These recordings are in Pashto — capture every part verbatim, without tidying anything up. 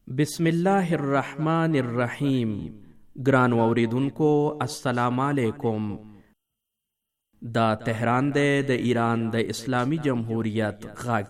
بسم الله الرحمن الرحیم. ګران اوریدونکو السلام علیکم. دا تهران دی د ایران د اسلامی جمهوریت غږ.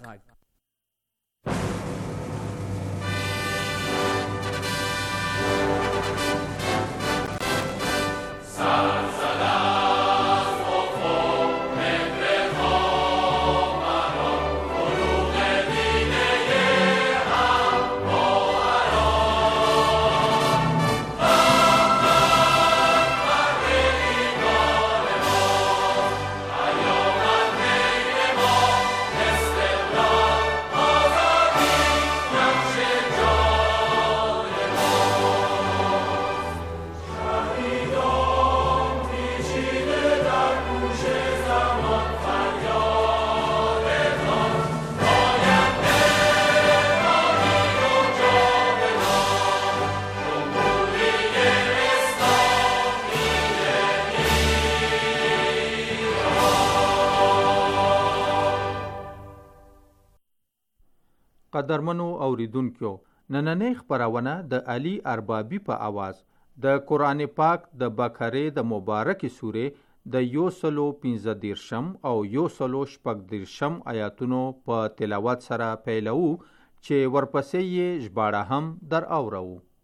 قدرمنو اوریدونکو، نننۍ خپرونه د علي اربابي په आवाज د قرآن پاک د بقره د مبارکې سورې د یو سلو پنځه دیرشم او یو سلو شپږ دیرشم آیاتونو په تلاوت سره پیلو، چې ورپسې یې ژباړه هم در اورو.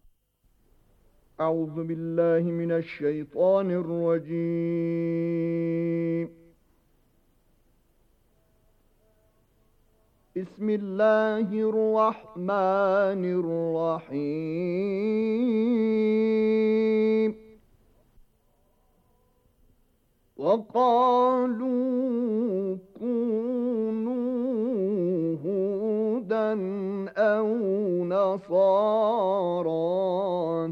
اعوذ بالله من الشیطان الرجیم. بسم الله الرحمن الرحيم. وقالوا كونوا هودا أو نصارى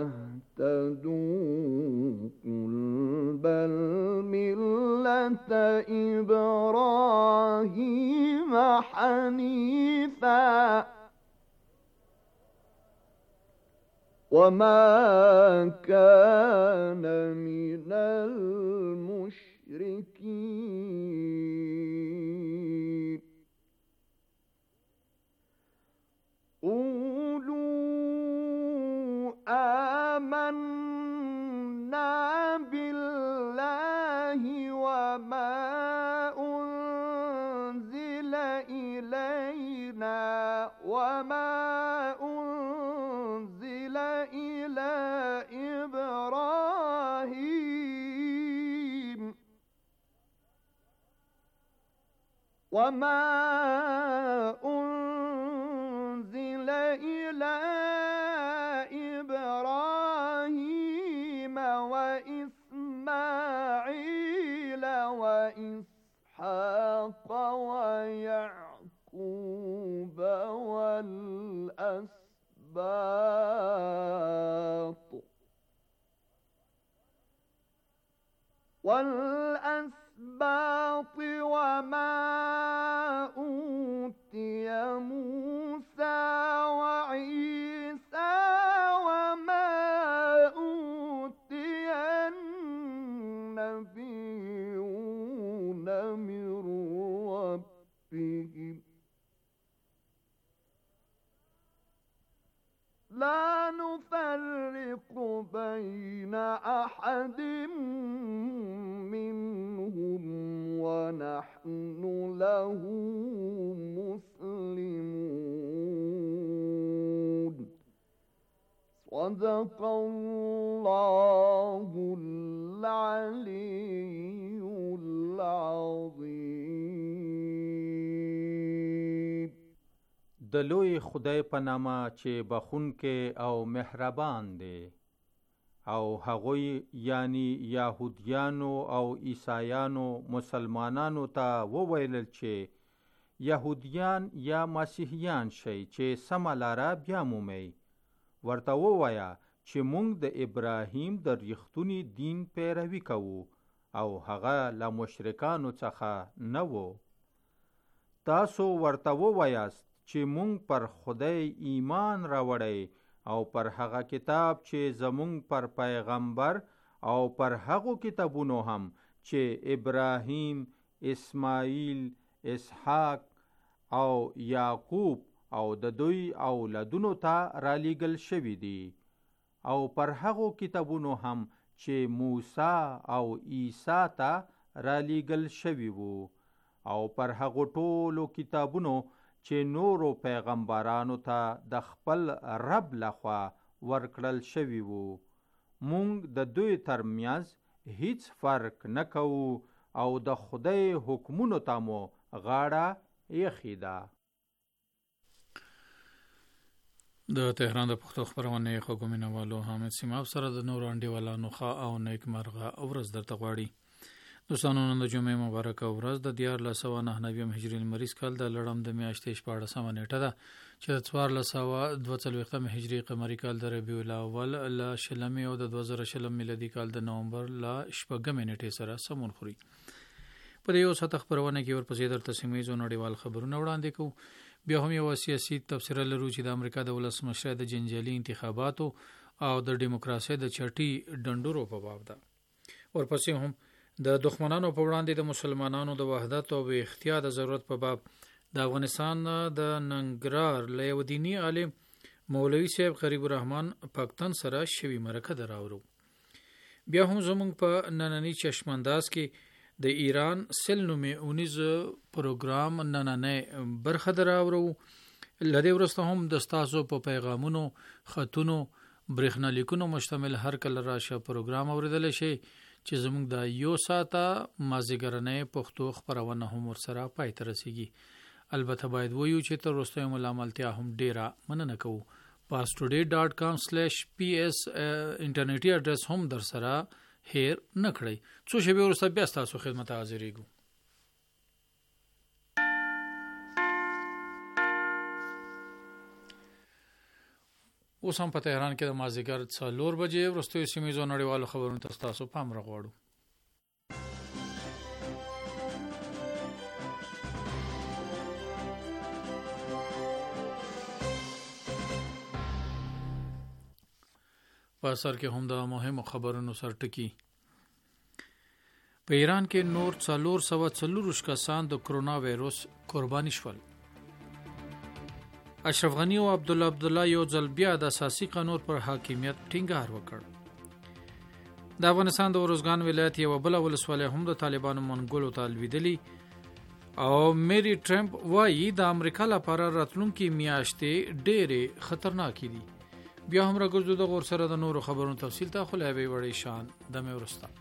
تهتدوا قل بل ملة إبراهيم حنيفا وما كان من المشركين. قولوا آمنا بالله وما أنزل إلينا وما أنزل إلى إبراهيم وما أنزل إلى إبراهيم وإسماعيل وإسحاق ويعقوب والأسباط والأسباط وما أوتي موسى وعيسى وما أوتي النبيون من ربهم لا نفرق بين أحد منهم ونحن له مسلمون. صدق الله العلي العظيم. د لوی خدای په نامه چې بخونکې او مهربان دی. او هغوی یعنی یهودیانو او عیسایانو مسلمانانو ته وویلل چې یهودیان یا مسیحیان شئ چې سمه لاره بیا مومئ. ورته ووایه چې موږ د ابراهیم د ریښتوني دین پیروي کوو او هغه له مشرکانو څخه نه و. تاسو ورته ووایاست چې مونږ پر خدای ایمان راوړی او پر هغه کتاب چې زمونږ پر پیغمبر او پر هغو کتابونو هم چې ابراهیم، اسماعیل، اسحاق او یعقوب او د دوی اولادونو ته رالیږل شوي دي او پر هغو کتابونو هم چې موسی او عیسی ته رالیږل شوي وو او پر هغو ټولو کتابونو چې نورو پیغمبرانو ته د خپل رب لخوا ورکړل شوي وو. مونږ د دوی ترمنځ هیڅ فرق نه کوو او د خدای حکمونو ته مو غاړه ایښې ده. د تهران د پښتو خپرونې خوږو مینوالو حامد سیماب سره د نورو انډیوالانو ښه او نیک مرغه ورځ درته غواړي. دوستانو، نن د جمعې مبارکه ورځ د دیارلس سوه نهه نویم هجري لمریز کال د لړم د میاشتې شپاړسمه نیټه ده چې د څوارلس سوه دوه څلوېښتم هجري قمري کال د ربیع الاول له شلمې او د دوه زره شلم میلادي کال د نومبر له شپږمې نیټې سره سمون خوري. په دې یو ساعته خپرونه کې ورپسې درته سیمه ییزو نړیوال خبرونه وړاندې کوو. بیا هم یو سیاسي تبصره لرو چې د امریکا د ولسمشر د جنجالي انتخاباتو او د ډیموکراسۍ د چټي ډنډورو په باب ده. ورپسې هم د دښمنانو په وړاندې د مسلمانانو د وحدت او احتیاط د ضرورت په باب د افغانستان د ننګرهار له یو دیني عالم مولوي صاحب قریب الرحمن پاکستان سره شوي مرکه دراورو. بیا هم زمونږ په نننی چشمانداز کې د ایران سل نومې اونیز پروګرام نننی برخه دراورو. لدې ورسته هم د ستاسو په پیغامونو، خطونو، برېښنالیکونو مشتمل هر کله راشه پروګرام اوریدلی شي چې زموږ د یو ساعته مازدیګرنۍ پښتو خپرونه هم ورسره پای ته رسیږي. البته باید ویو چې تر وروستیو ملاملتیا هم ډیره مننه کوو. پاسټوډی ډاټ کام سلیش پی ایس انټرنیټي اډرس هم در سره هیر نه کړئ. څو شېبې وروسته بیا ستاسو خدمت ته حاضرېږو. اوس هم په تهران کې د مازدیګر څلور بجې وروستیو سیمهییزو نړیوالو خبرونو ته ستاسو پام راغواړو. په سر کې هم د مهمو خبرونو سرټکی. په ایران کې نور څلور سوه څلورویشت کسان د کرونا وایرس قرباني شول. اشرف غنی او عبدالله عبدالله یو ځل بیا د اساسي قانون پر حاکمیت ټینګار وکړ. د افغانستان د ارزګان ولایت یو بل ولسوالۍ هم د طالبانو منګولو ته لویدلی او میری ټرمپ وایي د امریکا لپاره راتلونکي میاشتې ډېرې خطرناکې دي. بیا هم راګرځو د غور سره د نورو خبرونو تفصیل ته، خو لا به وړي شان د مې ورسته.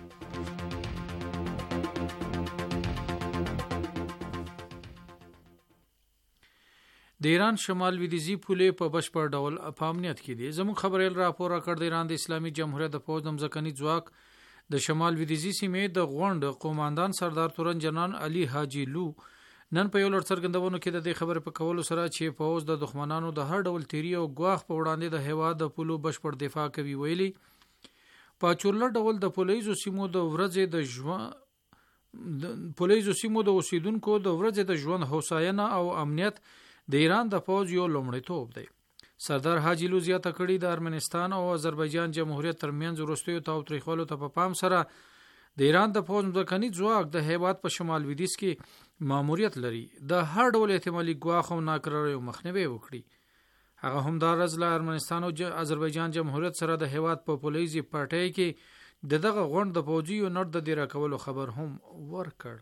د ایران شمال لویدیځي پولې په بشپړ ډول په امنیت کې دي. زموږ خبریال راپور راکړ د ایران د اسلامي جمهوریت د پوځ د مځکني ځواک د شمال لویدیځي سیمې د غونډ قوماندان سردار تورن جنرال علي حاجي لو نن په یو لړ څرګندونو کې د دې خبرې په کولو سره چې پوځ د دښمنانو د هر ډول تیری او ګواښ په وړاندې د هیواد د پولو بشپړ دفاع کوي. ویلي په چورلټ ډول د پولیسو سیمو د ورځې د ژوند د پولیسو سیمو د اوسیدونکو د ورځې د ژوند هوساینه او امنیت د ایران د پوځ یو لومړیتوب دی. سردار حاجي لو زیاته کړي د ارمنستان او آذربایجان جمهوریت ترمنځ وروستیو تاوتریخوالو ته په پام سره د ایران د پوځ ځمکني ځواک د هیواد په شمال لویدیځ کې ماموریت لري د هر ډول احتمالي ګواښ او ناکراریو مخنیوی وکړي. هغه هم دا ورځ له ارمنستان او آذربایجان جمهوریت سره د هیواد په پولیسي پټۍ کې د دغه غونډ د پوځي یونټ د دې راکولو خبر هم ورکړ.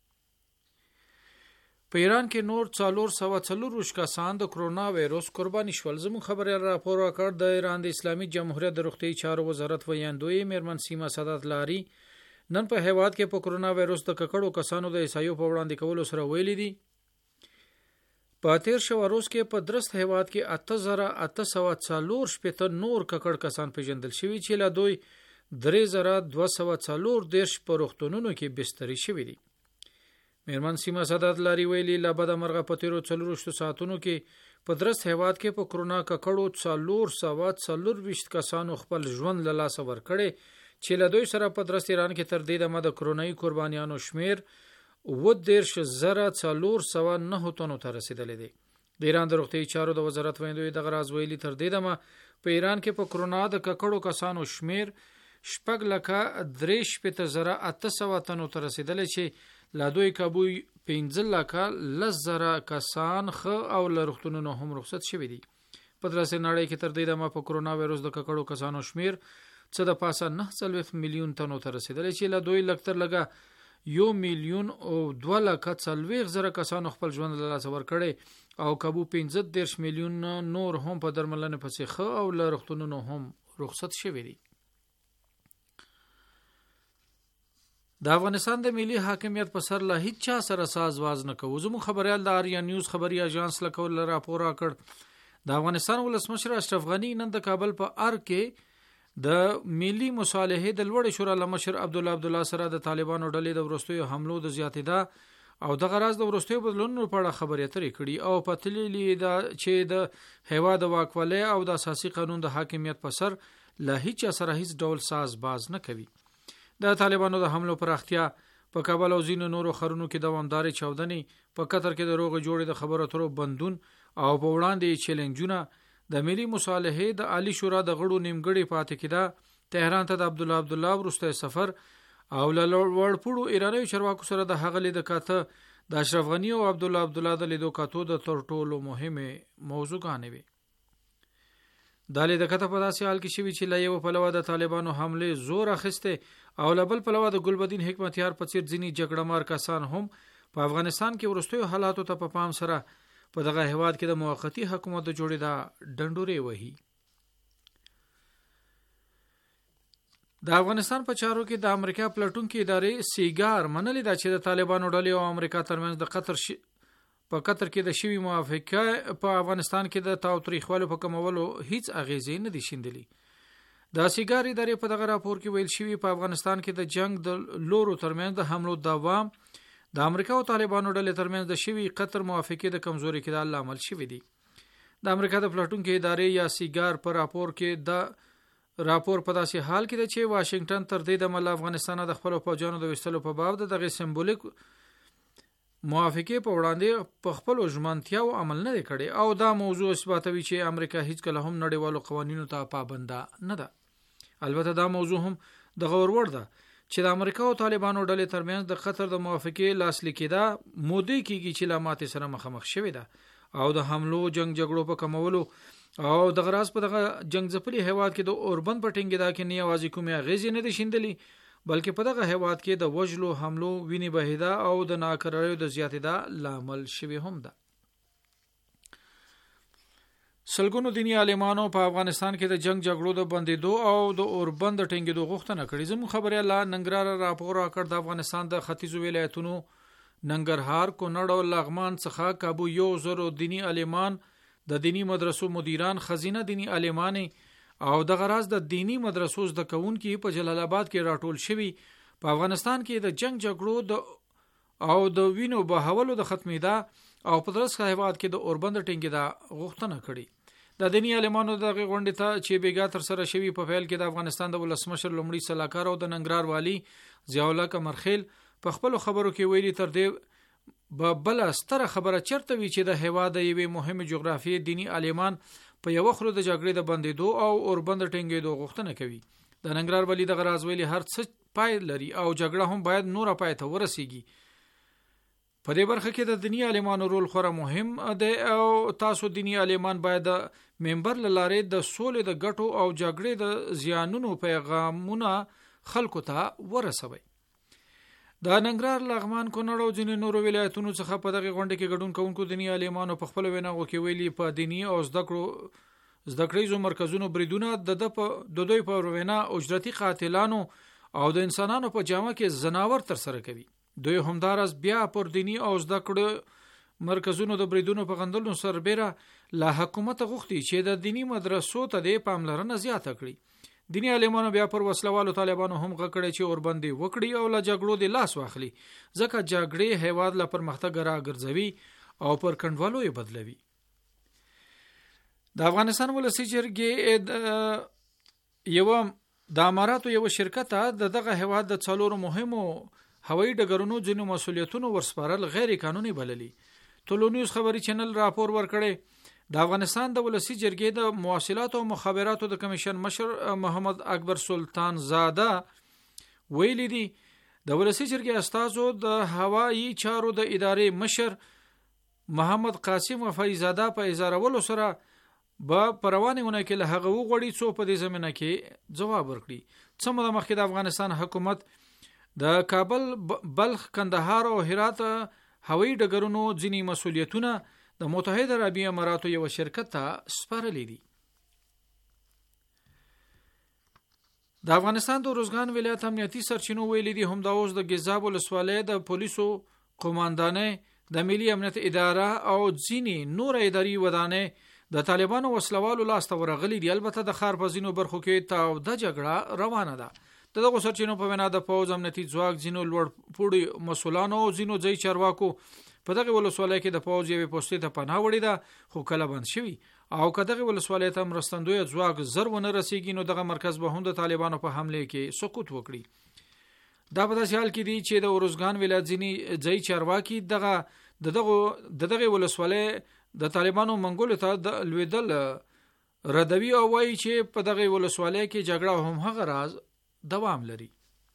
په ایران کې نور څلور سوه څلورویشت کسان د کرونا وایرس قرباني شول. زموږ خبریال راپور راکړ د ایران د اسلامي جمهوریت د روغتیايي چارو وزارت ویاندوی میرمن سیما سادات لاري نن په هیواد کې په کرونا وایرس د ککړو کسانو د عیسایو په وړاندې کولو سره ویلي دي په تیر شو روز کې په درست هیواد کې اته زره اته سوه څلور شپېته نور ککړ کسان پیژندل شوي چې له دوی درې زره دوه سوه څلور دېرش په روغتونونو کې بستري شوي دي. میرمن سیما سادات لاري ویلي له بده مرغه په تیرو څلورویشتو ساعتونو کې په درست هیواد کې په کرونا ککړو څلور سوه څلورویشت کسانو خپل ژوند له لاسه ورکړی چې له دوی سره په درست ایران کې تر دې دمه د کرونایي قربانیانو شمیر اووه دېرش زره څلور سوه نهه تنو ته رسیدلی دی. د ایران د روغتیايي چارو د وزارت ویاندوی دغه راز ویلي تر دې دمه په ایران کې په کرونا د ککړو کسانو شمیر شپږ لکه درې شپېته زره اته سوه تنو ته رسیدلی چې لا دوی پنځه لکه لس زره کسان ښه او له روغتونونو هم رخصت شوي دي. په داسې نړۍ کې تر دې دمه په کرونا وایروس د ککړو کسانو شمیر څه د پاسه نه څلوېښت میلیون تنو ته رسېدلی چې له دوی لږ تر لږه یو میلیون او دوه لکه څلوېښت زره کسانو خپل ژوند له لاسه ورکړی او کابو پنځه دېرش میلیون نور هم په درملنې پسې ښه او له روغتونونو هم رخصت شوي دي. د افغانستان د ملي حاکمیت په سر له هیڅ چا سره ساز واز نه کوو. زموږ خبریال د آریا نیوز خبري اژانس له کوله راپور راکړ د افغانستان ولسمشر اشرف غنی نن د کابل په ار کې د ملي مصالحې د لوړ شورا لمشر عبد الله عبد الله سره د طالبانو ډلې د ورستیو حملو د زیاتېدا او د غراز د ورستیو بدلونونو په اړه خبرې اترې کړي او په تللی دا چې د هیواد واکولۍ او د اساسي قانون د حاکمیت په سر له هیڅ سره هیڅ ډول ساز باز نه کوي. د طالبانو د حملو پراختیا په کابل او ځینو نورو ښارونو کې دوامدارې چاودنې، په قطر کې د روغ جوړې د خبرو اترو بندون او په وړاندې چیلنجونه، د ملي مصالحې د عالی شورا د غړو نیمګړي پاتې کېدا، تهران ته د عبد الله عبد الله وروستی سفر او له وړپوړو ایرانیو چارواکو سره د هغه لید کاته د اشرف غنی او عبد الله عبد الله د لیدو کاتو د تر ټولو مهمه موضوعګانې وي. د لید کاته په داسې حال کې شوي چې له یو پلوه د طالبانو حملې زور اخیسته او له بل پلوه د ګلبدین حکمتیار په څیر ځینې جګړه مار کسان هم په افغانستان کې ورستیو حالاتو ته په پام سره په دغه هیواد کې د موقتی حکومت د جوړې دا ډنډورې وهي. د افغانستان په چارو کې د امریکا پلټونکو ادارې سیګار منلې ده چې د طالبانو ډلې او امریکا ترمنځ د قطر ش... په قطر کې د شوی موافقه په افغانستان کې د تاوتریخوالو په کمولو هیڅ اغیزې نه دي شیندلې. د سیګار ادارې په دغه راپور کې ویل شوی په افغانستان کې د جنگ د لورو ترمنځ د حملو دوام د امریکا او طالبانو ډلې ترمنځ د شوی قطر موافقه د کمزوري کېدل لامل شوی دی. د امریکا د پلټونکو ادارې یا سیګار په راپور کې د راپور په داسې حال کې دی چې واشنگټن تر دې د مل افغانستان د خپل فوجانو د وستلو په باب دغه سمبولیک موافقه په وړاندې په خپل ژمنتیا او عمل نه کړي او دا موضوع اثباتوي چې امریکا هیڅ کله هم نړیوالو قوانینو ته پابند نه ده. البته دا موضوع هم د غور وړ ده چې د امریکا او طالبانو ډلې ترمنځ د قطر د موافقه لاسلیک کېدا مودې کېږي چې لا ماته سره مخامخ شوی ده او د حملو جنگ جګړو په کمولو او د غراز په دغه جنگ ځپلي هیواد کې د اوربند په ټینګېدا کې نه یوازې کومې اغیزې نه دي شیندلې بلکې په دغه هیواد کې د وجلو حملو ویني بهیدا او د ناکراریو د زیاتېدا لامل شوی هم ده. سلګونو دینی عالمانو په افغانستان کې د جنگ جګړو د بندیدو او د اوربند ټینګېدو غوښتنه کړې. زموږ خبري الله ننګرهار راپور راکړ د افغانستان د ختیځو ولایتونو ننګرهار، کونړ او لغمان څخه کابو یو زرو دینی عالمان، د دینی مدرسو مدیران، خزینه دینی عالمان او د غراز د دینی مدرسو زده کوونکي په جلال آباد کې راټول شوي په افغانستان کې د جنگ جګړو د او د وینو بهولو د ختمېدا او په درسته هیواد کې د اوربند ټینګېدا غوښتنه کړې. د دینی عالمانو د غونډې ته چې بیګا تر سره شوي په فعل کې د افغانستان د ولسمشر لومړي سلاکار او د ننګرهار والی ضیاء الله قمرخیل په خپل خبرو کې ویلي تر دې به بل ستره خبره چرته وی چې د هیواد یوې مهمه جغرافي دینی عالمان په یو خلو د جګړې د بندیدو او اوربند ټینګېدو غوښتنه کوي. د ننګرهار والی د غراز ویلي هر څه پای لري او جګړه هم باید نور پای ته ورسیږي. په دې برخه کې د دینی عالمانو رول خورا مهم دی او تاسو دینی عالمان باید ممبر لاره د سولې د ګټو او جګړې د زیانونو پیغامونه خلکو ته ورسوي. د ننګرهار، لغمان، کونړ او ځینې نورو ولایتونو څخه په دغه غونډه کې ګډون کوونکو دینی عالمانو په خپل ویناغو کې ویلي په دینی او زده کړو زده کړیزو مرکزونو بریدونه د د دوی په وینا اجرتی قاتلانو او د انسانانو په جامه کې زناور تر سره کوي. دوی همدارس بیا پر دینی او زده کړو مرکزونو د بریدونو په غندلو سربېره له حکومت غوښتي چې د دینی مدرسو ته د پاملرنه زیاته کړي. دینی عالمانو بیا پر وسلوالو طالبانو هم غکړي چې اوربندي وکړي او لا جګړو د لاس واخلي ځکه جګړې هیواد لا پرمختګ راګرځوي او پر کندوالو یې بدلوي. د افغانستان ولسی جرګې یو د اماراتو یو شرکت د دغه هیواد د څلورو مهمو هوایي ډګرونو ځینو مسولیتونو ورسپارل غیر قانوني بللي. ټولنیز خبري چینل راپور ورکړي د افغانستان د ولسی جرګې د مواصلات او مخابراتو د کمیشن مشر محمد اکبر سلطان زاده ویلي دي د ولسی جرګې استازو د هوایي چارو د ادارې مشر محمد قاسم وفایزاده په اظهارولو سره به پروانهونه کې له هغه وغوړي څو په دې زمينه کې جواب ورکړي. څه مده مخکې د افغانستان حکومت د کابل، بلخ، کندهار او هرات هوایي ډګرونو ځینی مسولیتونه د متحده عربی اماراتو یو شرکت ته سپارلي دي. د افغانستان د روزګان ولایت امنیتي سرچینو ویلي دي هم د اوس د ګزاب ولسوالۍ د پولیسو قوماندانې د ملي امنیت اداره او ځینی نور اداري ودانې د طالبانو وسلوالو لاس ته ورغلي دي. البته د ښار په ځینو برخو کې تاو د جګړه روانه ده. دغه سرچینو په وینا د پوز امنیتي ځواک ځینو لوړ پوړي مسولانو او ځینو ځای چارواکو په دغه ولسوالۍ کې د پوز یوې پوسټې ته پناه وړې ده، خو کله بند شوی او کداغه ولسوالۍ ته مرستندوی ځواک زر ونه رسیږي نو دغه مرکز به هم د طالبانو په حمله کې سقوط وکړي. دا په داسې حال کې دی چې د اورزګان ولایت ځینی ځای چارواکي دغه دغه دغه ولسوالۍ د طالبانو منګولو ته د لویدل ردوی او وایي چې په دغه ولسوالۍ کې جګړه هم هغه راز دوام لري.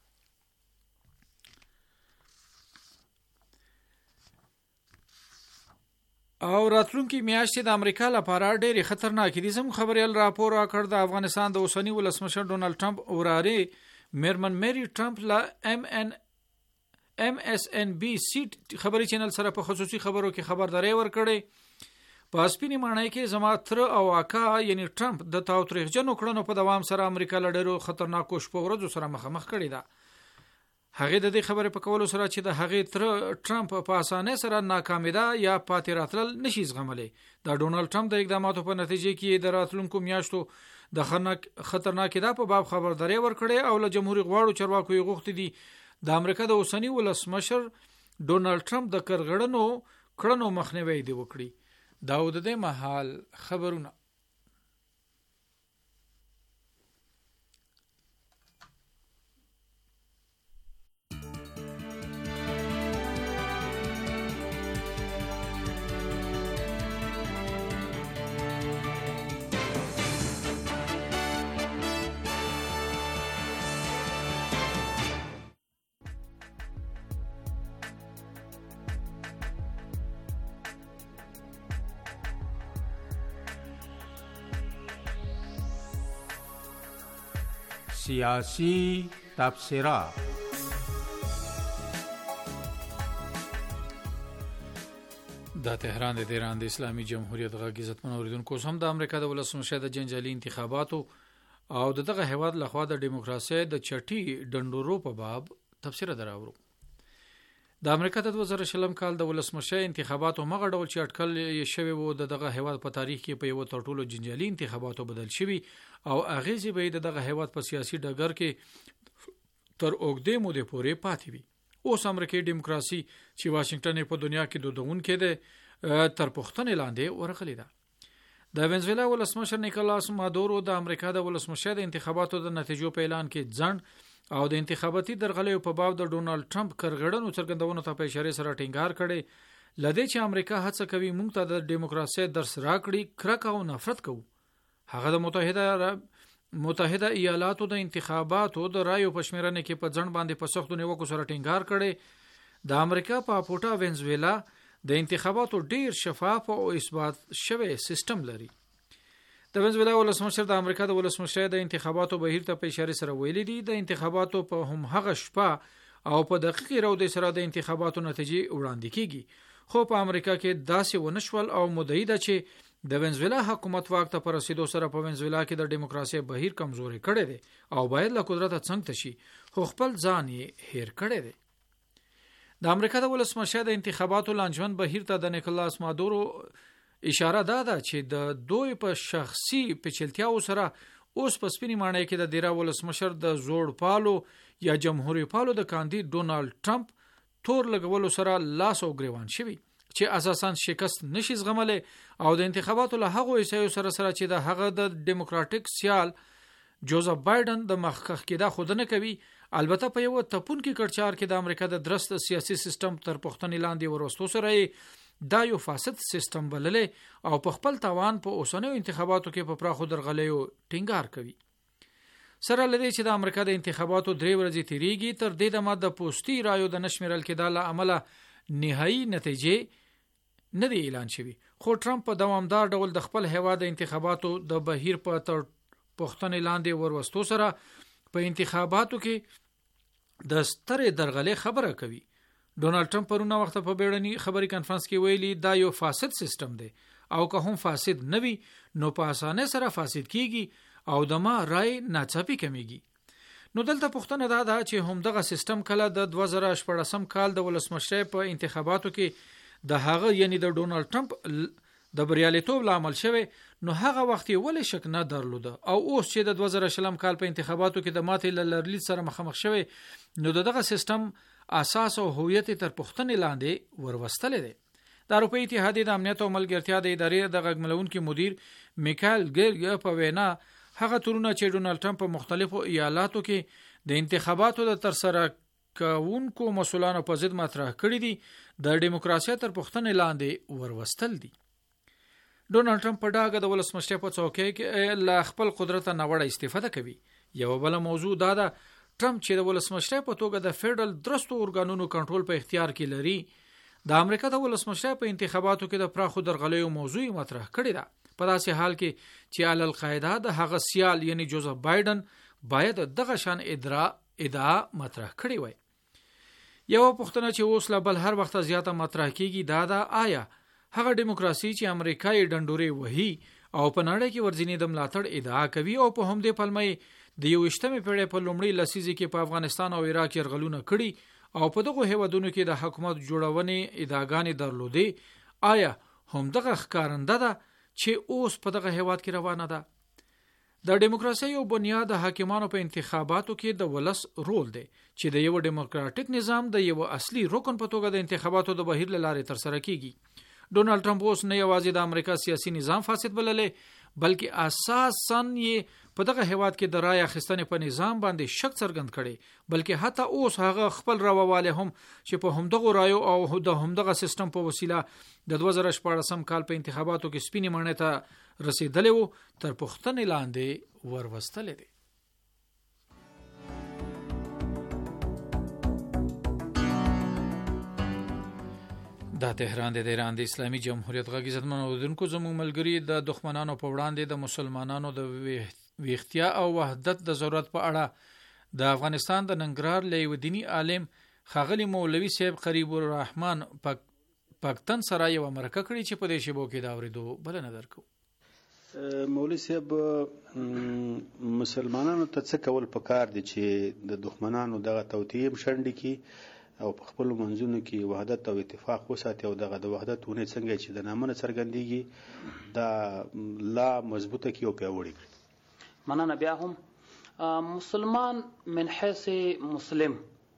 او راتلونکي میاشتې د امریکا لپاره ډېری خطرناک دي. زموږ خبريال راپور راکړ د افغانستان د اوسنی ولسمشر ډونالد ټرمپ وراره میرمن میری ټرمپ له ام ان ام اس ان بي سي خبري چینل سره په خصوصي خبرو کې خبرداري ورکړې. په سپینې معنی کې زما تر او اکا یعنی ټرمپ د تاوتریخجنو کړنو په دوام سره امریکا له ډېرو خطرناکو شپو ورځو سره مخامخ کړې ده. هغه د دې خبرې په کولو سره چې د هغه تر ټرمپ په اسانه سره ناکامیده یا پاتې راتلل نشي زغملې. د ډونالد ټرمپ د اقداماتو په نتیجه کې د راتلونکو میاشتو د خطرناکۍ د په باب خبرداري ورکړې او له جمهوریت غواړو چارواکو یې غوښتي دي د امریکا د اوسنی ولسمشر ډونالد ټرمپ د کرغړنو کړنو مخنیوي دی وکړي. دا د دې محل خبرونه. سیاسی تبصره. د تهران د ایران د اسلامي جمهوریت غږ عزت منوریدونکو هم د امریکا د ولسمشر د جنجالي انتخاباتو او دغه هیواد لخوا د دیموکراسي د چټي ډندورو په باب تفسیر دراوړو. د امریکا د دوه زره شلم کال د ولسمشر انتخاباتو مغه ډول چې اټکل یې شوی وو د دغه هیواد په تاریخ کې په یو ترټولو جنجالي انتخاباتو بدل شوی او اغیزې به د دغه هیواد په سیاسي ډګر کې تر اوږدې مودې پورې پاتې وي. اوس امریکایي دیموکراسي چې واشنگټن په دنیا کې دودون کې ده تر پوښتنې لاندې ورغلی ده. د وینزویلا ولسمشر نیکولاس مادورو د امریکا د ولسمشر د انتخاباتو د نتیجو په اعلان کې ځنډ او د انتخاباتي درغلیو په باب د ډونالد ټرمپ کرغړنو څرګندونو ته په اشاره سره ټینګار کړي لدې چې امریکا هڅه کوي موږ ته د دیموکراسي درس راکړي کرکه او نفرت کوو. هغه د متحده متحده ایالاتو د انتخاباتو د رایو پشمیرنې کې په ځن باندې په سختو نیوکو سره ټینګار کړي د امریکا په اپوټا وینزویلا د انتخاباتو ډیر شفاف او اثبات شوی سیستم لري. د وینزویلا ولسمشر د امریکا د ولسمشر د انتخاباتو بهیر ته په اشاره سره ویلي دي د انتخاباتو په هم هغه شپه او په دقیق راو د سره د انتخاباتو نتیجې وړاندې کیږي خو په امریکا کې داسې ونشول او مدعی ده چې د وینزویلا حکومت واک ته پر رسیدو سره په وینزویلا کې د دیموکراسي بهیر کمزوري کړي دي او باید له قدرت څنګه تشي خو خپل ځان یې هیر کړي دي. د امریکا د ولسمشر د انتخاباتو لانجمن بهیر ته د نیکولاس مادورو اشاره ده ده چې د دوی په شخصي پیچلتیاو سره اوس په سپینې معنی کې د دیره ولسمشر د زوړ پالو یا جمهوریت پالو د کاندید ډونالد ټرمپ تور لګولو سره لاس او گریوان شوی چې اساساً شکست نشي زغملې او د انتخاباتو له هغو ایسایو سره سره چې د هغه د دیموکراتیک سیال جوزف بایدن د مخکخ کېدا خود نه کوي. البته په یو تپون کې کړچار کې د امریکا د درست سیاسي سیستم تر پښتنې لاندې ورستو سره دا یو فاسد سیستم بللې او په خپل توان په اوسنیو انتخاباتو کې په پراخو درغلیو ټینګار کوي. سره لدی چې د امریکا د انتخاباتو درې ورځې تیریږي، تر دې دمه د پوسټي رایو د نشمیرل کېدو له امله نهایی نتیجې نه دی اعلان شوی. خو ټرمپ په دوامدار ډول د خپل هیواد د انتخاباتو د بهیر په تر پوښتنې لاندې وروستو سره په انتخاباتو کې د سترې درغلې خبره کوي. ډونالد ټرمپ پرونه وخت په بیړني خبري کانفرنس کې ویلي دا یو فاسد سیستم دی او که هم فاسد نه وي نو په اسانه سره فاسد کیږي او د ما رائے ناڅاپي کمیږي. نو دلته پوښتنه دا ده چې هم دغه سیستم کله د دوه زره شپږم کال د ولسمشر په انتخاباتو کې د هغه یعنی د ډونالد ټرمپ د بریالیتوب لامل شوی نو هغه وخت ولې شک نه درلوده او اوس چې د دوه زره شلم کال په انتخاباتو کې د ماتې لرلید سره مخامخ شوی نو دغه سیستم اساس او هویت تر پوښتنې لاندې وروستل دي. د اروپאי اتحادیې د امنیت او ملګرتیا د ادارې د غږملونکو مدیر میکایل ګرګ په وینا هغه تورونه چې ډونالد ټرمپ په مختلفو ایالاتو کې د انتخاباتو د ترسره کوونکو مسولانو په ضد مطرح کړی دي د دیموکراسي تر پوښتنې لاندې وروستل دي. ډونالد ټرمپ په ډاګه د ولسمشر په څوکۍ کې له خپل قدرت نه وړه استفاده کوي. یو بل موضوع دا ده ټرمپ چې د ولسمشر په توګه د فدرال درستو ارګانونو کنټرول په اختیار کې لري د امریکا د ولسمشر په انتخاباتو کې د پراخو درغلیو موضوع مطرح کړی ده. په داسې حال کې چې القاعده د هغه سیال یعنی جوزف بایدن باید دغه شان ادعا ادعا مطرح کړی وای. یو پوښتنه چې اوس لا بل هر وخت زیاته مطرح کیږي دا ده آیا هغه دیموکراسي چې امریکایي ډنډوري وهي او په نړۍ کې ورځینی د ملاتړ ادعا کوي او په همدې پلمې د یوشتمې پیړۍ په لومړي لسیزه کې په افغانستان او عراق یرغلونه کړي او په دغه هیوادونو کې د حکومت جوړونې ادعاګانې درلودې، آیا هم دغه ښکارنده ده چې اوس په دغه هیواد کې روانه ده؟ د دیموکراسي او بنیاد د حاکمانو په انتخاباتو کې د ولس رول دی چې د یو دیموکراتیک نظام د یو اصلي رکن په توګه د انتخاباتو د بهیر لاره تر سره کیږي. ډونالد ټرمپ اوس نه یوازې د امریکا سیاسي نظام فاسد بللې بلکې اساساً یې په دغه هیواد کې د رای اخیستنې په نظام باندې شک څرګند کړي، بلکې حتی اوس هغه خپل راوواله هم چې په همدغه رایو او د همدغه سیستم په وسیله د دوه زره شپږم کال په انتخاباتو کې سپینې مڼې ته رسیدلې وو تر پوښتنې لاندې وروستلې دي. دا تهران د ایران د اسلامي جمهوریت غږ عزتمن اوریدونکو زموږ ملګری د دښمنانو په وړاندې د مسلمانانو د ویښتیا او وحدت د ضرورت په اړه د افغانستان د ننګرهار له یو دینی عالم ښاغلي مولوي صاحب قریب الرحمن پاکستان سره یو مرکه کړې چې په دې شیبو کې دا اوریدو بلنه درکو. مولوي صاحب مسلمانانو ته څه کول پکار دي چې د دښمنانو دغه توطئه شنډ کی او په خپل منځونو کې وحدت او اتفاق وساتي او دغه د وحدت ونه څنګه چې د نامنه څرګندېږي دا لا مضبوطه کی او پیاوړي کړي. مننه. بیا هم مسلمان من حیث مسلم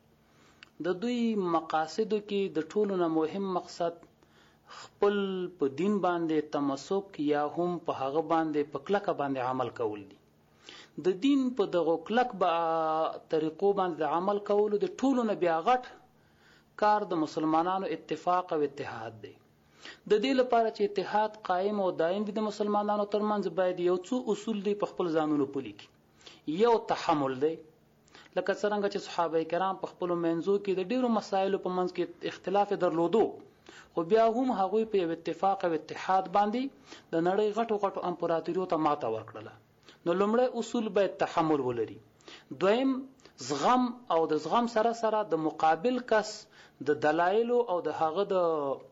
د دوی مقاصدو کې د ټولو نه مهم مقصد خپل په دین باندې تمسک یا هم په هغه باندې په کلکه باندې عمل کول دي. د دین په دغه کلک با طریقو باندې عمل کول د ټولو نه بیا غټ کار د مسلمانانو اتفاق او اتحاد دی. د دې لپاره چې اتحاد قائم او دائم وي د مسلمانانو ترمنځ باید یو څو اصول دی په خپل ځانونو پلي کړي. یو تحمل دی، لکه څنګه چې صحابه کرام په خپل منځو کې د ډیرو مسایلو په منځ کې اختلاف درلودو خو بیا هم هغوی په اتفاق او اتحاد باندې د نړۍ غټو غټو امپراتوریو ته ماته ورکړله. نو لومړی اصول باید تحمل ولري. دویم زغم او د زغم سره سره د مقابل کس د دلایل او د هغه د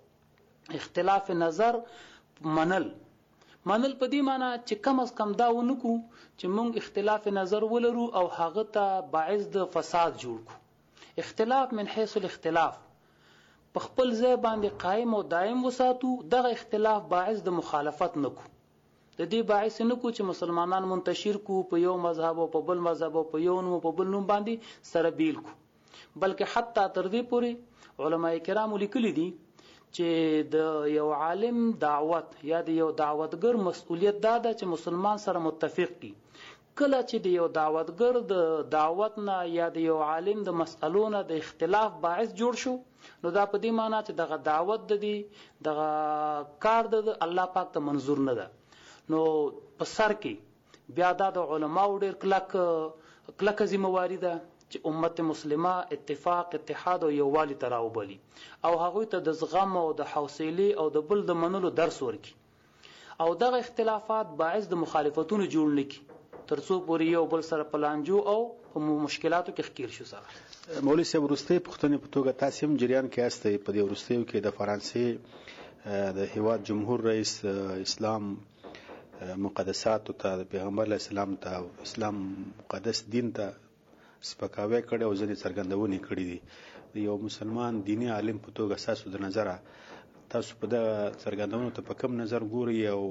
اختلاف نظر منل منل په دې معنی چې کم از کم دا ونکو چې موږ اختلاف نظر ولرو او هغه ته باعث د فساد جوړ کو. اختلاف من حيث الاختلاف په خپل ځای باندې قائم او دائم وساتو، دغه اختلاف باعث د مخالفت نکو، د دې باعث نکو چې مسلمانان منتشر کو په یو مذهب او په بل مذهب او په یو نوم په بل نوم باندې سره بیل کو، بلکې حتی تر دې پورې علما کرام لیکلي دي چې د یو عالم دعوت یا د یو دعوتګر مسؤلیت دا ده چې مسلمان سره متفق کی. کله چې د یو دعوتګر د دعوت نه یا د یو عالم د مسألو نه د اختلاف باعث جوړ شو نو دا په دې معنی چې دغه دعوت د دې دغه کار د الله پاک ته منظور نه ده. نو په سر کې بیا دا د علماو ډېر کلک کلکه ذمهواري ده چې امت مسلمه اتفاق اتحاد او یووالي ته راوبلي او هغوی ته د زغم او د حوصلې او د بل د منلو درس ورکړي او دغه اختلافات باعث د مخالفتونو جوړ نه کړي تر څو پورې یو بل سره پلانجو او په مشکلاتو کې ښکېل شو. سره مولوي صاحب وروستۍ پوښتنې په توګه تاسې هم جریان کې یاستئ په دې وروستیو کې د فرانسې د هیواد جمهور رئیس اسلام مقدساتو ته د پیغمبر علیه السلام ته اسلام مقدس دین ته سپکاوی کړی او ځینې څرګندونې کړي دي. د یو مسلمان دیني عالم په توګه ستاسو د نظره تاسو په دغه څرګندونو ته په کوم نظر ګورئ او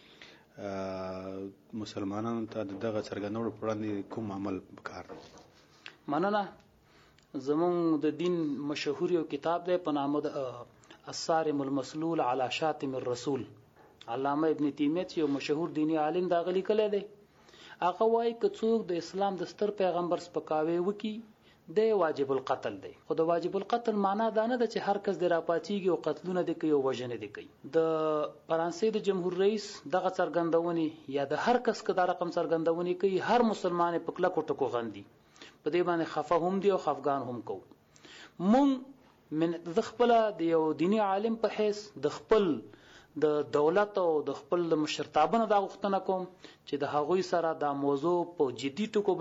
مسلمانانو ته د دغه څرګندونو په وړاندې کوم عمل پکار دی؟ مننه. زمونږ د دین مشهور یو کتاب دی په نامه د الصارم المسلول علی شاتم الرسول، علامه ابن تیمیه یو مشهور دینی عالم دا غلی کلی دی. هغه وایي که څوک د اسلام د ستر پیغمبر سپکاوی وکي د واجب القتل دی. خو د واجب القتل معنا دا نه ده چې هر کس د راپاتېږي او قتلونه دي کوي او وژنې دي کوي. د فرانسې د جمهور رئیس دغه څرګندونې یا د هر کس که دا رقم څرګندونې کوي هر مسلمان په کلکو ټکو غندي، په دې باندې خفه هم دي او خفګان هم کوو. مونږ من د خپله د یو دیني عالم په حیث د خپل د دولت او د خپل مشرتابه نه دا غوښتنه کوم چې د هغوی سره دا موضوع په جدي ټکو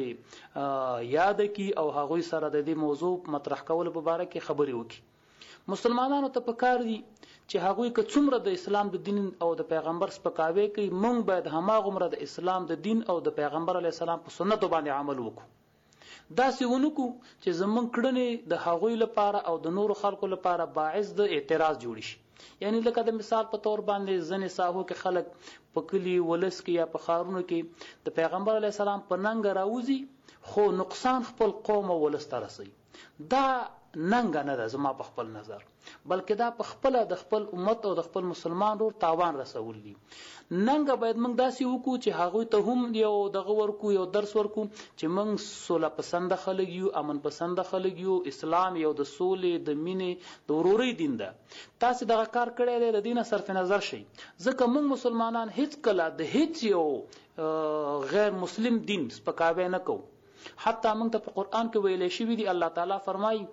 باندې یاد کړي او هغوی سره د دې موضوع مطرح کولو په باره کې خبرې وکړي. مسلمانانو ته پکار دي چې هغوی که څومره د اسلام د دین او د پیغمبر سپکاوی کوي، موږ باید هماغومره د اسلام د دین او د پیغمبر علیه السلام په سنتو باندې عمل وکړو. داسې ونکو چې زمونږ کړنې د هغوی لپاره او د نورو خلکو لپاره باعث د اعتراض جوړ شي. یعنی لکه د مثال په تور باندې ځینې ساحو کې خلک په کلي ولس کې یا په ښارونو کې د پیغمبر علیه السلام په ننګه راوځي خو نقصان خپل قوم او ولس ته رسوي. دا ننګه نه ده زما په خپل نظر، بلکې دا په خپله د خپل امت او د خپل مسلمان ورور تاوان رسول دي. ننګه باید موږ داسې وکړو چې هغوی ته هم یو دغه ورکو یو درس ورکو چې موږ سوله پسنده خلک یو، امن پسنده خلک یو، اسلام یو د سولې د مینې د ورورۍ دین ده. تاسې دغه کار کړی دی، د دې نه صرف نظر شئ، ځکه موږ مسلمانان هیڅ کله د هیڅ یو غیر مسلم دین سپکاوی نه کوو. حتی موږ ته په قرآن کې ویلی شوي دي، الله تعالی فرمایي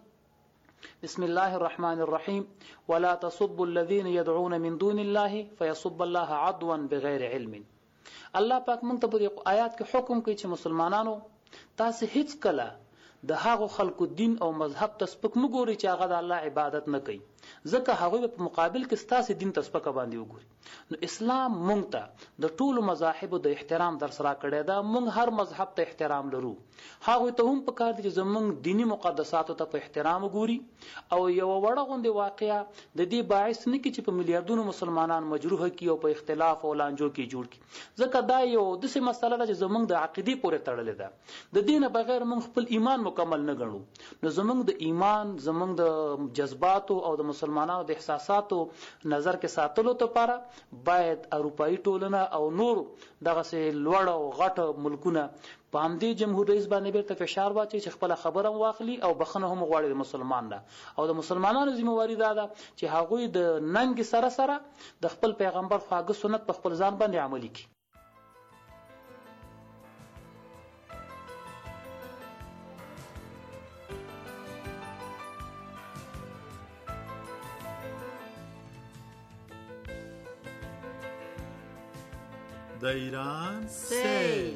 بسم الله الرحمن الرحيم ولا تصبوا الذين يدعون من دون الله فيصب الله عدوا بغير علم. الله پاک موږ ته په آیات کې حکم کوي چې مسلمانانو تاسو هیڅ کله د هغو خلکو دین او مذهب ته سپک مه ګورئ چې هغه د الله عبادت نه کوي، ځکه هغوی په مقابل کې ستاسې دین ته سپکه باندې وګوري. نو اسلام موږ ته د ټولو مذاهبو د احترام درس راکړی ده. موږ هر مذهب ته احترام لرو، هغوی ته هم پکار دي چې زموږ دیني مقدساتو ته په احترام وګوري او یوه وړه غوندې واقعه د دې باعث نه کړي چې په میلیاردونو مسلمانان مجروحه کړي او په اختلاف او لانجو کې جوړ کړي، ځکه دا یو داسې مسله ده چې زموږ د عقیدې پورې تړلې ده. د دې نه بغیر موږ خپل ایمان مکمل نه ګڼو. نو زموږ د ایمان، زموږ د جذباتو او د مسلمانانو د احساساتو نظر کې ساتلو لپاره باید اروپایي ټولنه او نور دغسې لوړ او غټ ملکونه په همدې جمهور رئیس باندې بیرته فشار واچوي چې خپله خبره هم واخلي او بخښنه هم غواړي د مسلمان نه. او د مسلمانانو ذمهواري دا ده چې هغوی د ننګ سره سره د خپل پیغمبر خواږه سنت په خپل ځان باندې عملي کړي. د ایران سیل.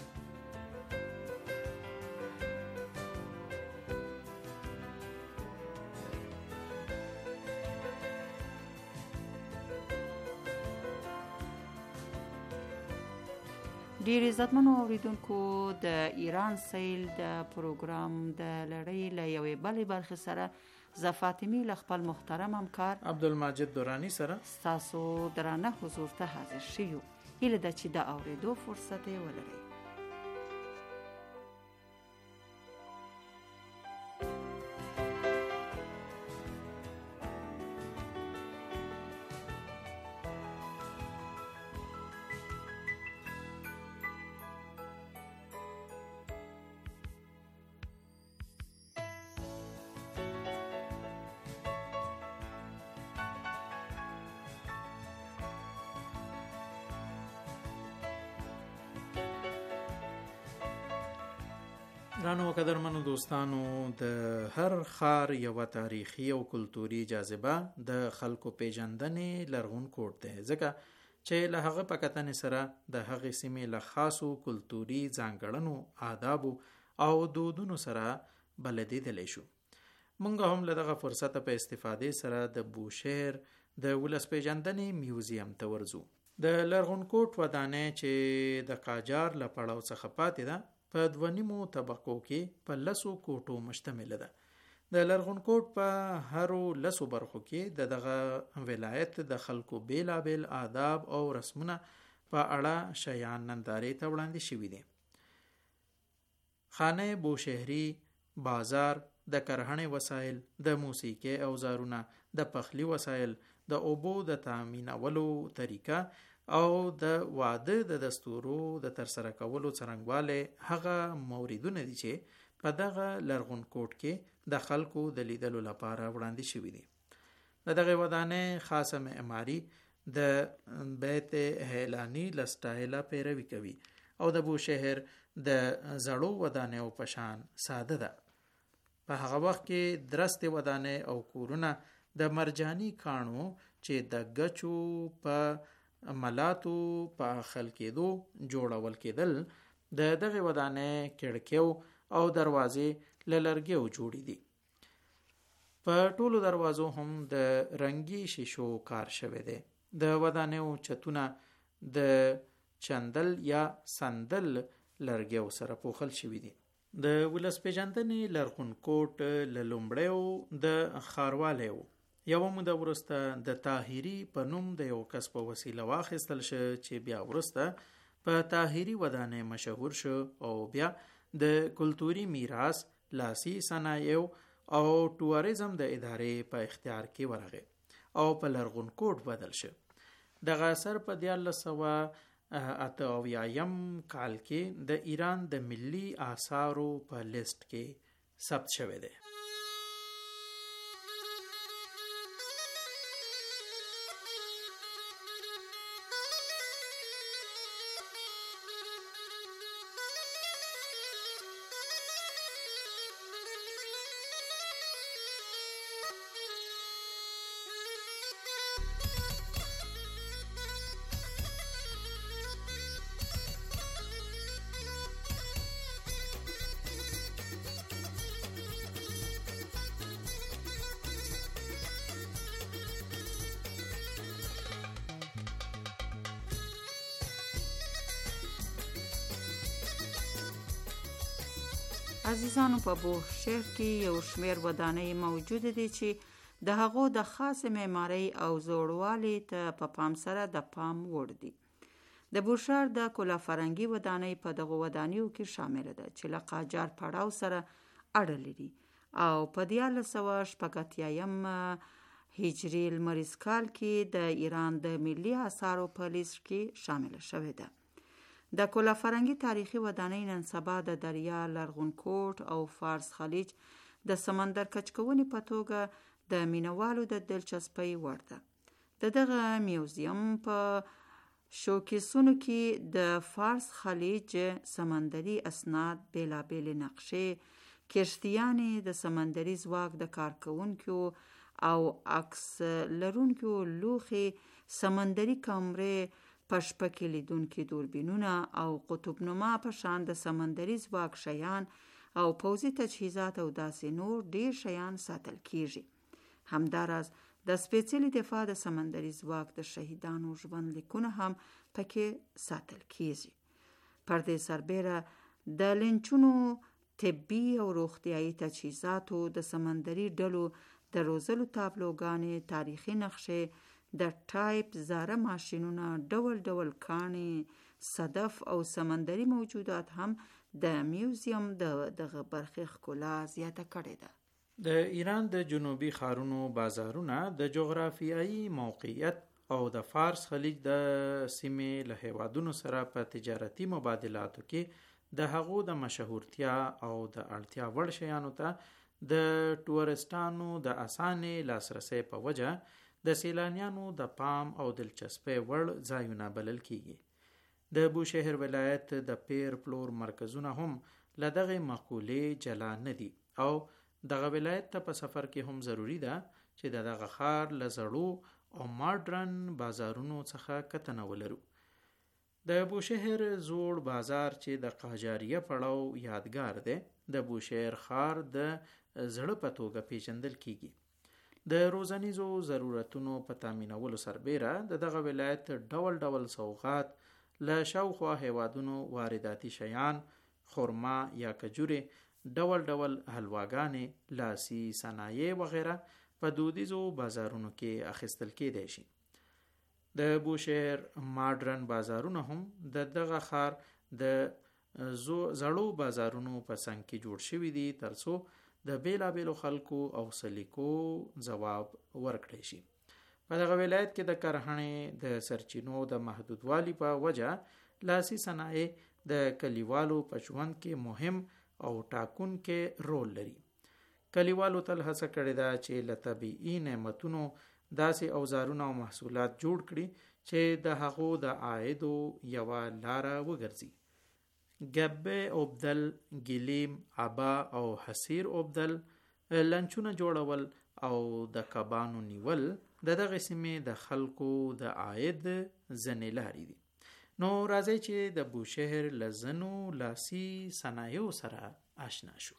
ډیر عزتمنو اوریدونکو، د ایران سیل د پروګرام د لړۍ له یوې بلې برخې سره زه فاطمي له خپل محترم همکار عبدالمجید دورانی سره ستاسو درانه حضور ته حاضر شیو. هیله ده چې د اوریدو فرصت یې ولرئ. رانو قدرمنو دوستانو، د هر ښار یوه تاریخي او کلتوري جاذبه د خلکو پیژندنې لرغون کوټ دی، ځکه چې له هغه په کتنې سره د هغې سیمې له خاصو کلتوري ځانګړنو، آدابو او دودونو سره بلدېدلی شو. مونږ هم له دغه فرصته په استفادې سره د بوشهر د ولس پیژندنې میوزیم ته ورځو. د لرغون کوټ ودانۍ چې د قاجار له پړاو څخه پاتې ده، په دوه نیمو طبقو کې په لسو کوټو مشتمله ده. د لرغون کوټ په هرو لسو برخو کې د دغه ولایت د خلکو بیلابیل آداب او رسمونه په اړه شیان نندارې ته وړاندې شوي دي. خانه بوشهري، بازار، د کرهڼې وسایل، د موسیقي اوزارونه، د پخلي وسایل، د اوبو د تامینولو طریقه او د واده د دستورو د ترسره کولو څرنګوالی هغه موردونه دي چې په دغه لرغون کوټ کې د خلکو د لیدلو لپاره وړاندې شوي دي. د دغه ودانۍ خاصه معماري د بیت هیلانی له سټایله پیروي کوي او د بوشهر د زړو ودانیو په شان ساده ده. په هغه وخت کې درستې ودانۍ او کورونه د مرجاني کاڼو چې د ګچو په ملاتو په خل کېدو جوړول کېدل، د دغه ودانۍ کړکیو او دروازې له لرګیو جوړې دي. په ټولو دروازو هم د رنګي شیشو کار شوی دی. د ودانیو چتونه د چندل یا سندل لرګیو سره پوښل شوي دي. د ولس پیژندنې لرغون کوټ له لومړیو د ښاروالی و. یوه موده وروسته د طاهري په نوم د یو کس په وسیله واخیستل شو چې بیا وروسته په طاهري ودانۍ مشهور شو او بیا د کلتوري میراث، لاسي صنایعو او ټوریزم د ادارې په اختیار کې ورغی او په لرغون کوټ بدل شو. دغه اثر په دیارلس سوه اته اویایم کال کې د ایران د ملي آثارو په لیست کې ثبت شوی دی. عزیزانو، په بوشهر کې یو شمیر ودانۍ موجود دي چې د هغو د خاص معمارۍ او زوړوالي ته په پام سره د پام وړ دي. د بوشهر د کلافرنګي ودانۍ په دغو ودانیو کې شامل ده چې له قاجار پړاو سره اړه لري او په دیارلس سوه شپږ اتیایم هجري لمریز کال کې د ایران د ملي آثارو په لیست کې شامل شوې ده. د کلافرنګي تاریخي ودانۍ نن سبا د دریا، لرغون کوټ او فارس خلیج د سمندر کچکونې په توګه د مینوالو د دلچسپۍ وړ ده. د دغه میوزیم په شوکیسونو کې د فارس خلیج سمندري اسناد، بیلابیل نقشې، کشتیانې، د سمندري ځواک د کارکونکو او عکس لرونکو لوښي، سمندري کمرې، پشپکې لیدونکي دوربینونه او قطب نما په شان د سمندري ځواک شیان او پوځي تجهیزات او داسې نور ډیر شیان ساتل کیږي. همداراز د سپېڅلي دفاع د سمندري ځواک د شهیدانو ژوند لیکونه هم پکې ساتل کیږي. پر دې سربیره د لنچونو، طبي او روغتیایي تجهیزاتو، د سمندري ډلو د روزلو تابلوګانې، تاریخي نقشې، د ټایپ زاړه ماشینونه، ډول ډول کاڼي، صدف او سمندري موجودات هم د میوزیم د دغه برخې ښکلا زیاته کړې ده. د ایران د جنوبي ښارونو بازارونه د جغرافیایي موقعیت او د فارس خلیج د سیمې له هیوادونو سره په تجارتي مبادلاتو کې د هغو د مشهورتیا او د اړتیا وړ شیانو ته د ټورستانو د اسانې لاسرسي په وجه د سیلانیانو د پام او دلچسپۍ وړ ځایونه بلل کیږي. د بوشهر ولایت د پیر پلور مرکزونه هم له دغه مقولې جلا نه دي او دغه ولایت ته په سفر کې هم ضروری ده چې د دغه ښار له زړو او ماډرن بازارونو څخه کتنه ولرو. د بوشهر زوړ بازار چې د قاجاریه پړاو یادګار دی د بوشهر ښار د زړه په توګه پیژندل کیږي. د روزنیزو ضرورتونو په تامینولو سربیره د دغه ولایت ډول ډول سوغات له شاوخوا هیوادونو وارداتي شیان، خرما یا کجورې، ډول ډول حلواګانې، لاسي صنایع وغیره په دودیزو بازارونو کې اخیستل کېدای شي. د بوشهر ماډرن بازارونه هم د دغه ښار د زړو بازارونو په څنګ کې جوړ شوي دي ترڅو د بیلابیلو خلکو او سلیقو ځواب ورکړی شي. په دغه ولایت کې د کرهڼې د سرچینو د محدودوالي په وجه لاسي صنایع د کلیوالو په ژوند کې مهم او ټاکونکی رول لري. کلیوالو تل هڅه کړې ده چې له طبیعي نعمتونو داسې اوزارونه او محصولات جوړ کړي چې د هغو د عایدو یوه لاره وګرځي. گبه اوبدل، گلیم، عبا او حسیر اوبدل، لنچونه جوړول او د کبانو نیول د دغه سیمې د خلکو د عاید ځینې لارې دي. نو راځئ چې د بوشهر له ځینو لاسي صنایعو سره آشنا شو.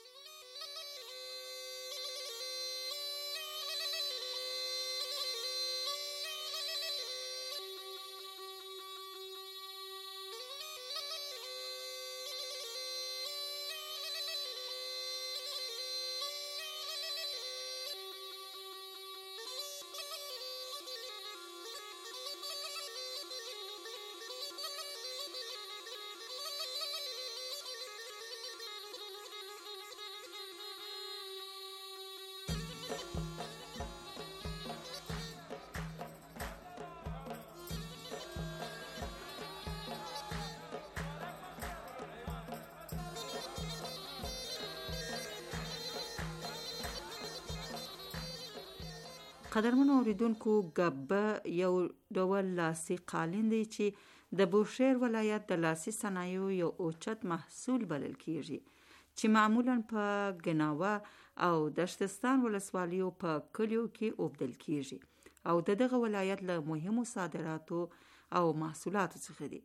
قدرمنو اوریدونکو، گبه یو ډول لاسي قالین دی چې د بوشهر ولایت د لاسي صنایعو یو اوچت محصول بلل کیږي چې معمولا په گناوه او دشتستان ولسوالیو په کلیو کې اوبدل کیږي او د دغه ولایت له مهمو صادراتو او محصولاتو څخه دی.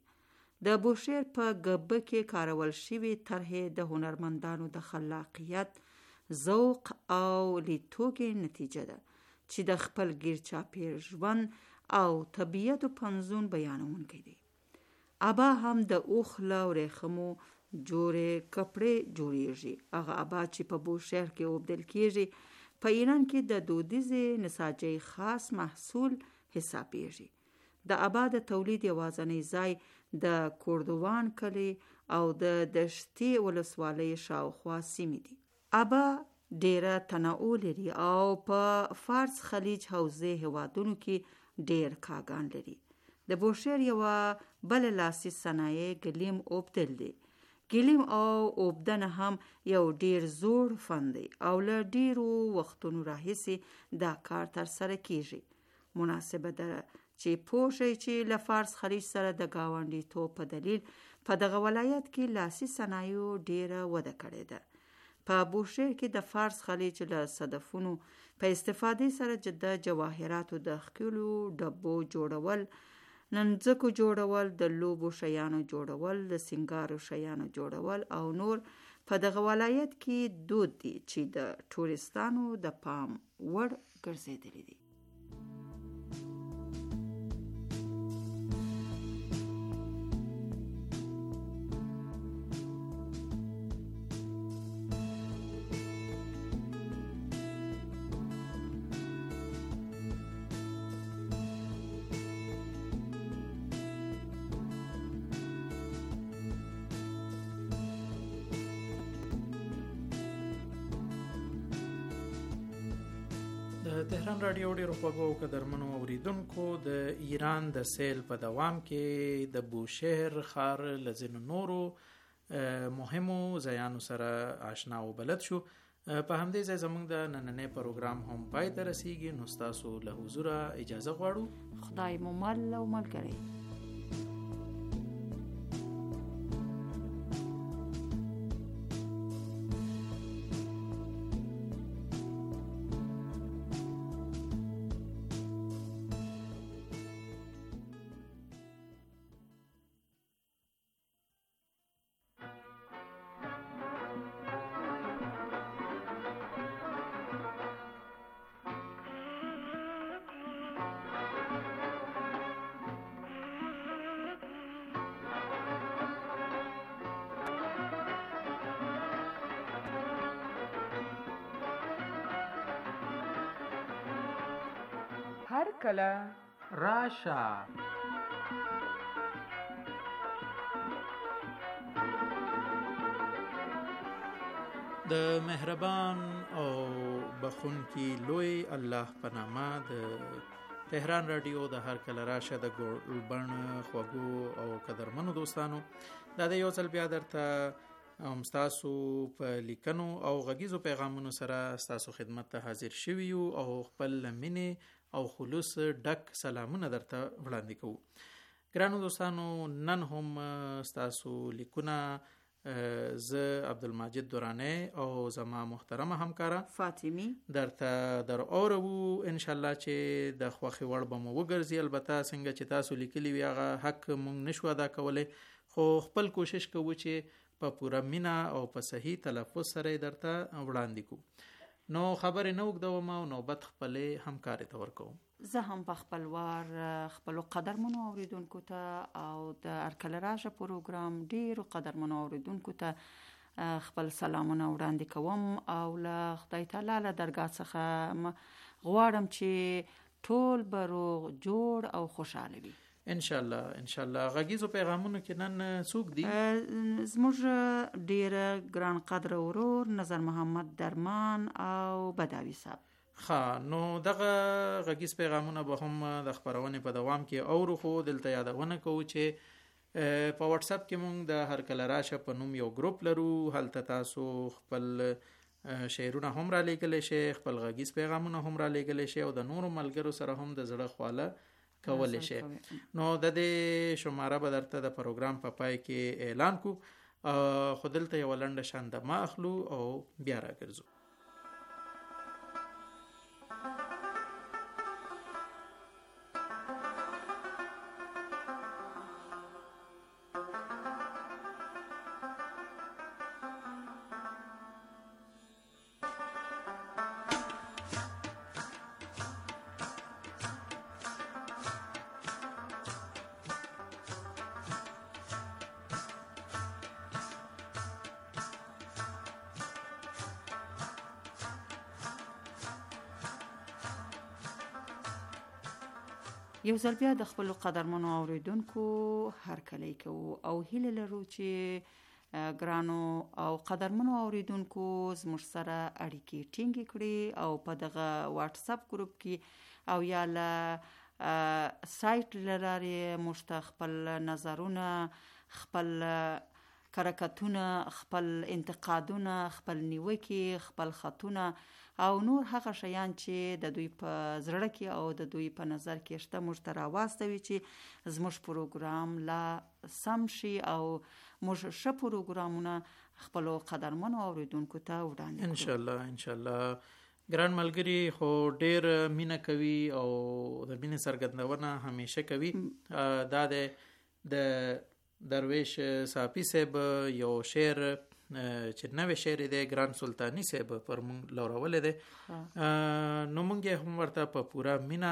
د بوشهر په گبه کې کارول شوی طرحې د هنرمندانو د خلاقیت، ذوق او لیدتوګې نتیجه ده چې د خپل ګیر چاپیر ژوند او طبیعت پنځون بیانونکی دی. ابا هم د اوخ له ورېښمو جوړې کپړې جوړیږي. هغه ابا چې په بوشهر کې اوبدل کیږي په ایران کې د دودیزې نساجۍ خاص محصول حسابیږي. د ابا د تولید یوازینی ځای د کوردوان کلی او د دشتي ولسوالۍ شاوخوا سیمې دي. ابا ډیره تنوع لري او په فارس خلیج حوزې هیوادونو کې ډیر کاغان لري. د بوشهر یوه بل لاسي صنایع گلیم اوبدل دی. گلیم او اوبدنه هم یو ډیر زوړ فن دی او له ډیرو وختونو راهیسې دا کار تر سره کیږي. مناسبه ده چې پوه شئ چې له فارس خلیج سره د ګاونډیتوب په دلیل په دغه ولایت کې لاسي صنایعو ډیره وده کړې ده. په بوشهر کې د فارس خلیج له صدفونو په استفادې سره د جواهراتو د ښکلو ډبو جوړول، ننځکو جوړول، د لوبو شیانو جوړول، د سنگارو شیانو جوړول او نور په دغه ولایت کې دود دي چې د ټوریستانو د پام وړ ګرځېدلي دي. د تهران رادیو ډیرو خوږو او قدرمنو اوریدونکو، د ایران د سیل په دوام کې د بوشهر ښار له ځینو نورو مهمو ځایانو سره آشنا او بلد شو. په همدې ځای زموږ د نننۍ پروګرام هم پای ته رسیږي. نو ستاسو له حضوره اجازه غواړو. خدای مو مل او ملګری. هر کله راشه. د مهربان او بخونکی لوی الله په نامه د تهران رادیو د هر کله راشه د ګلبن خوږو او قدرمنو دوستانو دا د یو ځل بیا درته هم ستاسو په لیکنو او غږیزو پیغامونو سره ستاسو خدمت ته حاضر شوي یو او خپل مینې او خلوص ډک سلامونه درته وړاندې کوو. ګرانو دوستانو، نن هم ستاسو لیکونه زه عبدالماجد دورانی او زما محترمه همکاره فاطمی درته در اورو ان شاء الله چې د خوښي وړ به مو وګرځي. البته څنګه چې تاسو لیکلي وي هغه حق مونږ نشو ادا کولی، خو خپل کوشش کوو چې په پوره مینا او په صحیح تلفظ سره درته وړاندې کوو. نو خبرې نه اوږدوم او نوبت خپلې همکارې ته ورکوم. زه هم په خپل وار خپلو قدرمنو اوریدونکو ته او د هرکله راشه پروګرام ډیرو قدرمنو اوریدونکو ته خپل سلامونه وړاندې کوم او له خدای تعالی له درګاه څخه غواړم چې ټول به روغ جوړ او خوشحاله وي ان شاء الله. ان شاء الله غږیزو پیغامونو کې نن څوک دي؟ زموږ ډیر ګران قدر ورور نظر محمد درمان او بداوی صاحب. ښه، نو دغه غږیز پیغامونه به هم د خپرونې په دوام کې اورو، خو دلته یادونه کوو چې په واتس اپ کې مونږ د هر کله راشه په نوم یو ګروپ لرو. هلته تاسو خپل شعرونه هم را لیږلی شئ، خپل غږیز پیغامونه هم را لیږلی شئ او د نورو ملګرو سره هم د زړه خواله کولی شئ. نو د دې شماره به درته د پروګرام په پای کې اعلان کو، خو دلته یوه لنډه شاندمه اخلو او بیا راګرځو. یو ځل بیا د خپل قدرمنو اوریدونکو هرکلی کوو او هیله لرو چې ګرانو او قدرمنو اوریدونکو زموږ سره اړیکې ټینګې کړي او په دغه واتس اپ ګروپ کې او یا له سایت له لارې موږ ته خپل نظرونه، خپل کرکټونه، خپل انتقادونه، خپل نیوکې، خپل خطونه او نور هغه شیان چې د دوی په زړه کې او د دوی په نظر کې شته موږ ته راواستوي چې زموږ پروګرام لا سم شي او موږ ښه پروګرامونه خپلو قدرمنو اوریدونکو ته وړاندې کړو. ان شاء الله ان شاء الله. ګران ملګري خو ډیر مینه کوي او د مینې څرګندونه همیشه کوي. دا د درویش صافی صاحب یو شعر چې نوې شعر دی ګران سلطانی صاحب پر مونږ لورولې دی، نو مونږ هم ورته په پوره مینا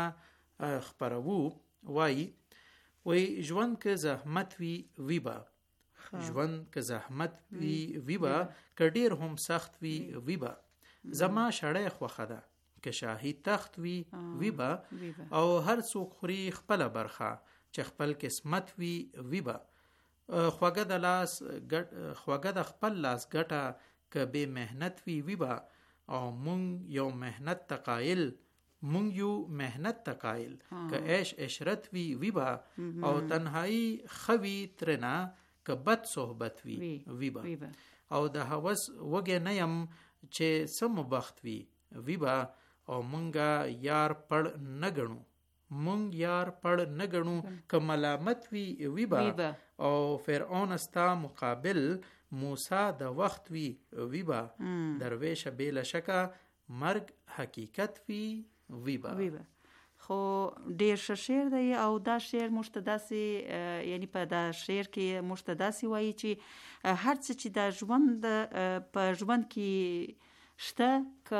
خپرو. وای وای ژوند که زحمت وی ویبا، ژوند که زحمت وی ویبا، که ډیر هم سخت وی ویبا، زما شړې خوخه ده که شاهي تخت وی ویبا، او هر څوک خوري خپل برخه چې خپل قسمت وی ویبا، خوګه د لاس ګټ خوګه د خپل لاس ګټه که به مهنت وی ویبا، او مونږ یو مهنت تقایل مونږ یو مهنت تقایل که عیش عشرت وی ویبا، او تنهایی خوي ترنا که بد صحبت وی ویبا، او د هوس وګه نیم چې سم بخت وی ویبا، او مونږه یار پړ نه ګڼو مونږ یار پړ نه ګڼو که ملامت وی ویبا، او فرعون استا مقابل موسی د وخت وی ویبا، درویش بلا شکا مرگ حقیقت وی ویبا. خو ډیر ښه شعر دی او دا شعر موږ ته داسې یعنی په دا شعر کې موږ ته داسې وایي چې هر څه چې دا ژوند په ژوند کې شته که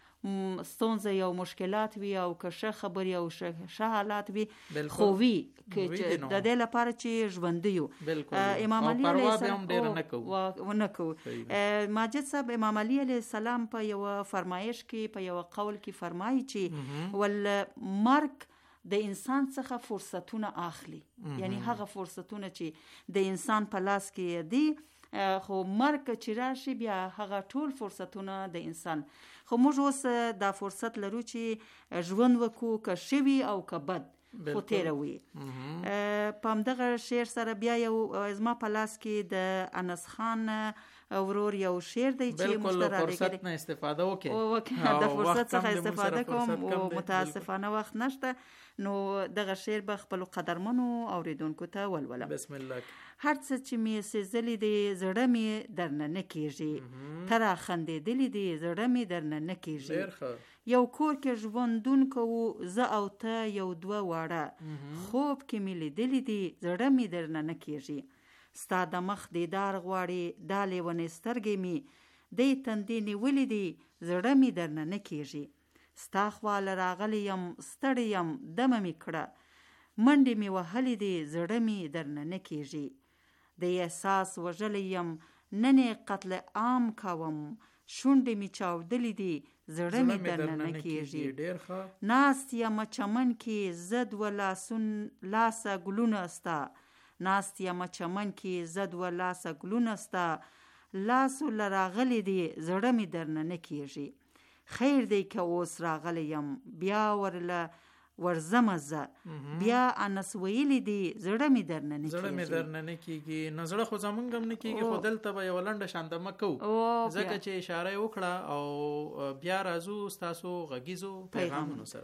ستونزه یا مشکلات وي او که ښه خبرې او ښه حالات وي خو وي که د دې لپاره چې ژوندي یو. امام علي علیه السلام نه کوو ماجد صاحب امام علي علیه السلام په یو فرمایش کې په یو قول کې فرمایي چې ول مرګ د انسان څخه فرصتونه اخلي. یعنی هغه فرصتونه چې د انسان په لاس کې دي، خو مرګ چې راشي بیا هغه ټول فرصتونه د انسان. خو موږ اوس دا فرصت لرو چې ژوند وکړو، که ښه وي او که بد، خو تیره وي. په همدغه شعر سره بیا یو زما په لاس کې د انس خان ورور یو شعر دی چې بالکل فرصت نه استفاده وکړي، د فرصت څخه استفاده کوم او متاسفانه وخت نشته. نو دغه شعر به خپل قدرمنو اوریدونکو ته ولولم. بسم الله. هر څه چې می سېزلي دي زړه می درنه نه کېږي، ته را خندېدلي دي زړه می درنه نه کېږي. یو کور کې ژوندون کوو زه او ته یو دوه واړه، خوب کې می لیدلي دي زړه می درنه نه کېږي. ستا د مخ دیدار غواړي دا لیونې سترګې می دی تندې نیولي دي زړه می درنه نه کېږي. ستا خواله راغلی یم ستړی یم دمه می کړه، منډې می وهلې دي زړه می درنه نه کېږي. د احساس وژلی یم ننې قتل عام کوم، شونډې می چاودلې دي زړه می درنه نه کېږي. ناست یم چمن کې زد و لاسون لاسه ګلونه ستا، ناست یم چمن کې زد و لاسه ګلونه ستا، لاسو لراغلی دي زړه می درنه نه کېږي. خیر دی که اوس راغلی یم بیا ورله ورځمه زه، بیا انس ویلی دی زړه می درنه نه کېږي. زړه می درنه نه کېږي، نه زړه خو زمونږ هم نه کېږي، خو دلته به یوه لنډه شاندمه کوو ځکه چې اشاره یې وکړه. او بیا راځو ستاسو غږیزو پیغامونو سره.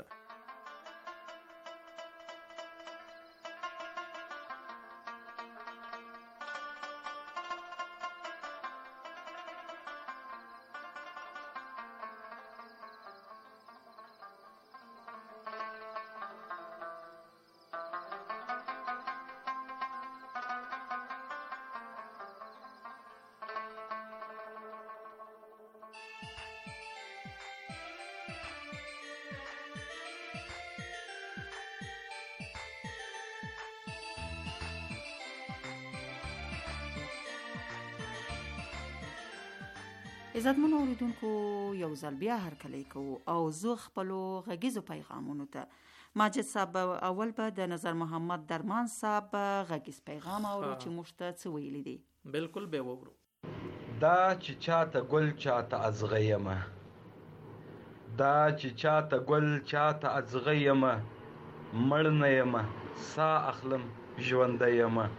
عزتمن اوریدونکو، یو ځل بیا هرکلی کوو او زه خپلو غږیزو پیغامونو ته ماجد صاحب اول به د نظر محمد درمان صاحب غږیز پیغام اورو چې موږ ته څه ویلي دي. بالکل به وورو. دا چې چاته ګل چاته ازغه یمه، دا چې چاته ګل چاته ازغه یمه، مړ نه یمه سا اخلم ژونده یمه.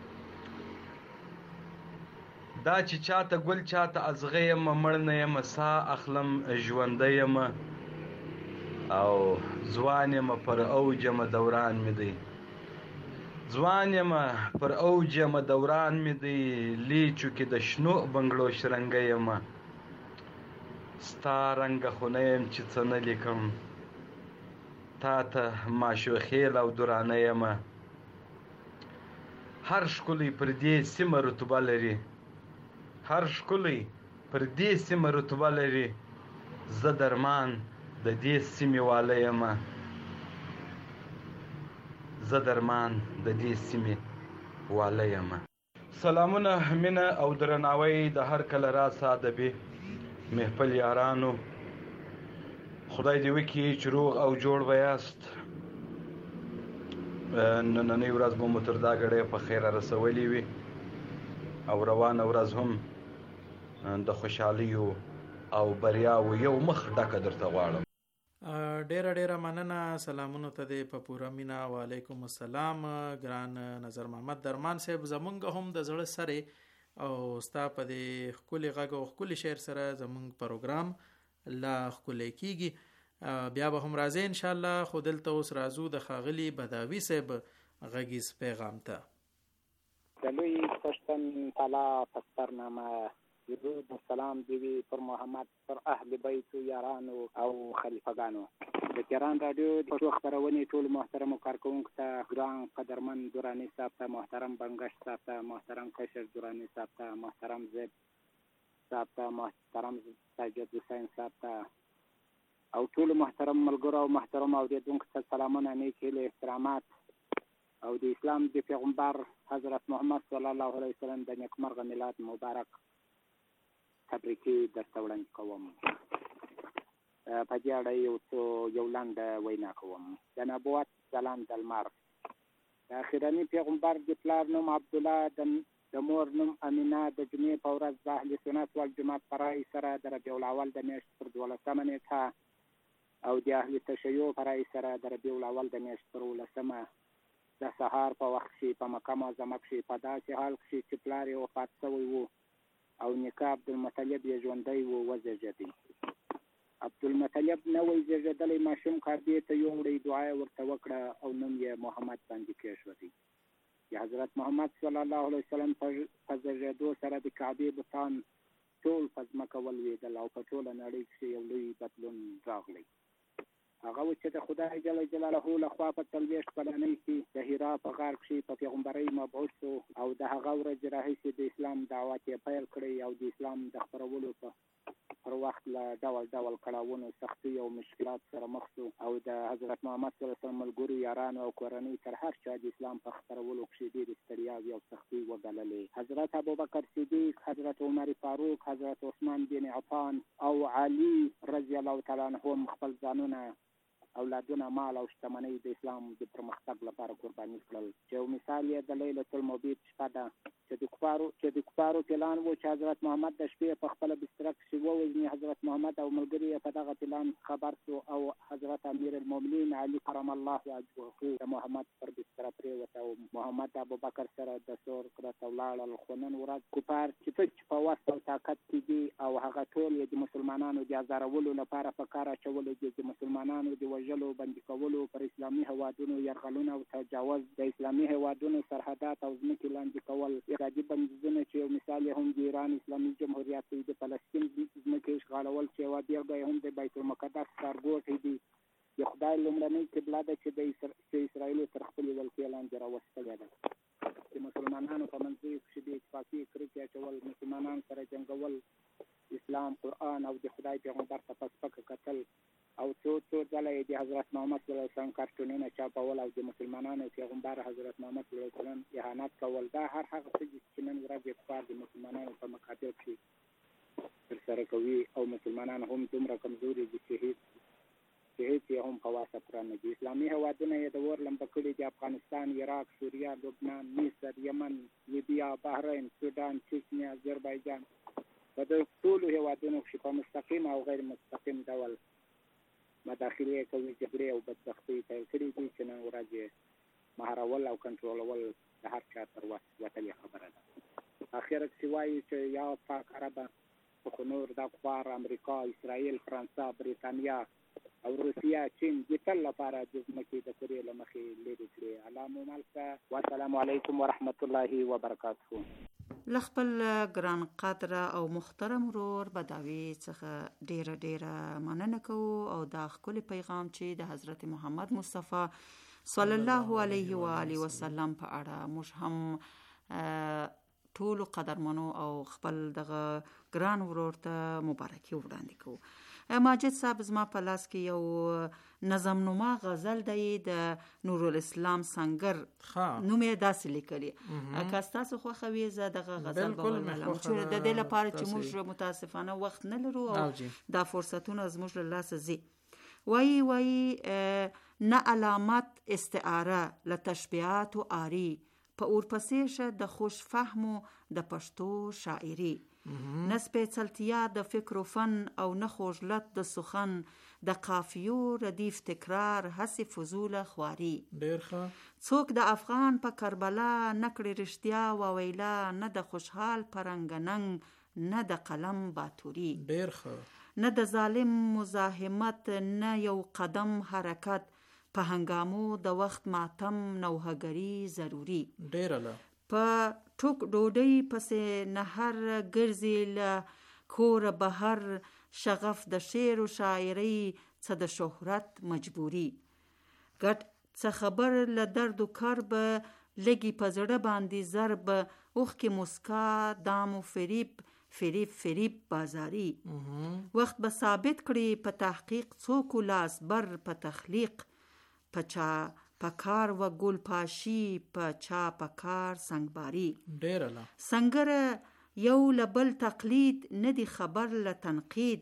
دا چې چاته ګل چاته ازغه یمه، مړ نه یمه سا اخلم ژونده یمه. او ځوان یمه پر اوج یمه دوران مې دی، ځوان یمه پر اوج یمه دوران مې دی، لیچو کې د شنو بنګړو شرنګه یمه. ستا رنګه خو نه یم چې څه نه لیکم، تا ته ماشوخیل او درانه یمه. هر ښکلی پر دې سیمه رتبه لري، هر ښکلی پر دې سیمه رتبه لري، زه درمان د دې سیمې واله یمه، زه درمان د دې سیمې واله یمه. سلامونه، مینه او درناوی د هر کله راس ادبي محفل یارانو. خدای دې وکړي چې روغ او جوړ به یاست. نننۍ ورځ به مو تر دا ګړۍ په خیره رسولې وي او روانه ورځ هم د خوشحالیو او بریاو یو مخ ډکه درته غواړم. ډیره ډیره مننه. سلامونو ته دې په پوره مینا. وعلیکم السلام ګران نظر محمد درمان صاحب. زمونږ هم د زړه سره او ستا په دې ښکلي غږ او ښکلي شعر سره زمونږ پروګرام لا ښکلی کیږي. بیا به هم راځي ان شاء الله. خو دلته اوس راځو د ښاغلي بداوي صاحب غږیز پیغام ته. د لوی پښتون تعالی پسترنامه درود و سلام دیوی پر محمد، پر اهل بیت یارانو او خلیفګانو. د تهران رادیو د پښتو خپرونې ټول محترم کارکونکو ته، ګران قدرمن دراني صاحب ته، محترم بنگش صاحب ته، محترم کشر دراني صاحب ته، محترم زید صاحب ته، محترم ساجد حسین صاحب ته او ټول محترم ملګرو او محترم اوریدونکو ته سلامونه، نیک هیلې، احترامات او د اسلام د پیغمبر حضرت محمد صلی الله علیه وسلم د نیکمرغه میلاد مبارک تبریکي درته وړاندې کوم. په دې اړه یو څو یو لنډه وینا کوم. د نبوت ځلانده لمر. د اخرني پیغمبر د پلار نوم عبدالله، د مور نوم امینه. د جمعې په ورځ د اهل سنت والجماعت په رأی سره د ربیع الاول د میاشتې پر دولسمه نیټه او د اهل تشیع په رأی سره د ربیع الاول د میاشتې پر اوولسمه د سهار په وخت کې په مکه معظمه کښې په داسې حال کښې چې پلار یې وفات شوی و او نیکه عبدالمطلب یې ژوندی و وزېږېدی. عبدالمطلب نوی زېږېدلی ماشوم کعبې ته یووړی، دعا یې ورته وکړه او نوم یې محمد باندې کېښودی. د حضرت محمد صلی الله علیه وسلم په زېږېدو سره د کعبې بتان ټول په ځمکه ولوېدل او په ټوله نړۍ کښې یو لوی بدلون راغلی. هغه و چې د خدای جل جلاله لخوا په څلوېښت کلنۍ کې د حرا په غار کښې په پیغمبرۍ مبعوث شو او د هغه ورځې راهیسې د اسلام دعوت یې پیل کړی او د اسلام د خپرولو په پر وخت له ډول ډول کړاوونو، سختۍ او مشکلات سره مخ شو او د حضرت محمد صلی الله علیه وسلم ملګرو، یارانو او کورنۍ تر هر چا د اسلام په خپرولو کښې ډېرې ستړیاوې او سختۍ وګاللې. حضرت ابوبکر صدیق، حضرت عمر فاروق، حضرت عثمان بن عفان او علي رضی الله تعالی عنهم خپل ځانونه، اولادونه، مال او شتمنۍ د اسلام د پرمختګ لپاره قرباني کړل. چې یو مثال یې د لیلة المبیت شپه ده چې د کفارو چې د کفارو پلان و چې حضرت محمد د شپې په خپله بستره کښې ووژني. حضرت محمد او ملګري یې په دغه پلان خبر شو او حضرت امیر المؤمنین علي کرم الله وجهه د محمد پر بستره پرېوت او محمد ابوبکر سره د سور کړه ولاړل. خو نن ورځ کفار چې څه په وس او طاقت کې دي او هغه ټول یې د مسلمانانو د ازارولو لپاره په کار اچولي دي. د مسلمانانو د وژلو، بندي کولو، پر اسلامي هېوادونو یرغلونه او تجاوز، د اسلامي هېوادونو سرحدات او ځمکې لاندې کول، اقتصادي بندیزونه چې یو مثال یې هم د ایران اسلامي جمهوریت دی، د فلسطین ځمکې اشغالول چې یوه بېلګه یې هم د بیت المقدس ښارګوټی دی، د خدای لومړنۍ قبله ده چې د اسرائیلو تر خپلې ولکې لاندې راوستلې ده. د مسلمانانو په منځ کښې د اتفاقي کرکې اچول، مسلمانانو سره جنګول، اسلام، قرآن او د خدای پیغمبر ته په سپکه کتل او څو څو ځله یې د حضرت محمد صلی الله علیه وسلم کارټونونه چاپول او د مسلمانانو پیغمبر حضرت محمد صلی الله علیه وسلم اهانت کول، دا هر هغه څه دي چې نن ورځ یې کفار د مسلمانانو په مقابل کښې ترسره کوي او مسلمانان هم دومره کمزوري دي چې هېڅ چې هېڅ یې هم په واسه پوره نه دي. اسلامي هېوادونه یې د اور لمبه کړي دي: افغانستان، عراق، سوریه، لبنان، مصر، یمن، لیبیا، بحرین، سودان، چچنیا، اذربایجان. په دې ټولو هېوادونو کښې په مستقیم او غیر مستقیم ډول مداخلې کوي، جګړې او بدبختۍ پیل کړي دي چې نن ورځ یې مهارول او کنټرولول د هر چا تر وس وتلې خبره ده. اخره کښې وایي چې یا پاک عربه، خو نور دا کفار امریکا، اسرائیل، فرانسه، بریتانیا او روسیه، چین د تل لپاره د ځمکې د کرې له مخې لرې کړې. الله مو مل شه. والسلام علیکم ورحمت الله وبرکاته. له خپل ګران قدره او محترم ورور بداوي څخه ډیره ډیره مننه کوو او دا ښکلی پیغام چې د حضرت محمد مصطفی صلی الله علیه و آله وسلم په اړه موږ هم ټولو قدرمنو او خپل دغه ګران ورور ته مبارکي وړاندې کوو. ماجد صاحب، زما په لاس کې یو نظم نما غزل دی د نور الاسلام سنگر، نوم یې داسې لیکلی. که ستاسو خوښه وي زه دغه غزل به ولولم، چې د دې لپاره چې موږ متاسفانه وخت نه لرو او دا فرصتونه زموږ له لاسه ځي. وایي وایي نه علامت استعاره له تشبیهات و آری، په اورپسې شه د خوش فهمو د پښتو شاعري. نه سپېڅلتیا د فکر و فن او نه خوږلت د سخن، د قافیو ردیف تکرار هسې فضوله خواري. ډېر ښه. څوک د افغان په کربلا نه کړي رښتیا وویلا، نه د خوشحال پرنګننګ نه د قلم باتوري. ډېر ښه. نه د ظالم مزاحمت نه یو قدم حرکت، په هنګامو د وخت ماتم نوهګري ضروري. ډېر له په ټوک ډوډۍ پسې نهر ګرځي، له کور بهر شغف د شعر و شاعرۍ څه د شهرت مجبوري. ګټ څه خبر له درد و کرب، لګي په زړه باندې ضرب، اوښکې مسکا دام و فریب، فریب فریب بازاري. وخت به ثابت کړي په تحقیق څوک لاس بر په تخلیق، په چا پکار و گل پاشی، په چا پکار سنگباری. ډیر الله سنگر یو لبل تقلید، ندی خبر له تنقید،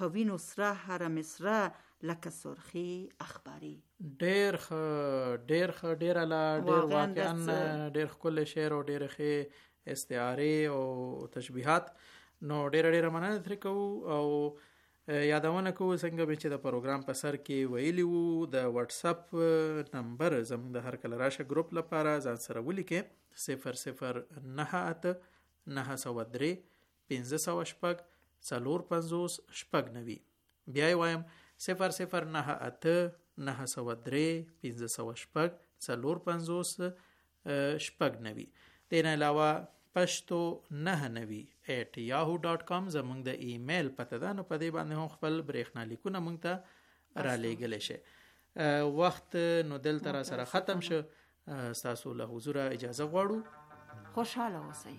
په وینو سره هره مصره لکه سرخی اخباري. ډیر ښه ډیر ښه ډیر لا ډیر واقعا ډیر ښکلی شعر او ډیر ښه استعارې او تشبیهات. نو ډیر ډیر مننه ترې کوو او یادونه کوو څنګه به چې د پروګرام په سر کې ویلي وو د واتس اپ نمبر زموږ د هر کله راشه ګروپ لپاره ځان سره ولیکئ صفر صفر نهه اته نهه سوه درې پنځه سوه شپږ څلور پنځوس شپږ نوي. بیا یې وایم صفر صفر نهه اته نهه سوه درې پنځه سوه شپږ څلور پنځوس شپږ نوي. دې نه علاوه پښتو نه نوي ایټ یاهو ډاټ کام زموږ د ایمیل پته ده. نو په دې باندې هم خپل برېښنا لیکونه موږ ته را لیږلی شي. وخت نو دلته را سره ختم شو. ستاسو له حضوره اجازه غواړو. خوشحاله اوسئ.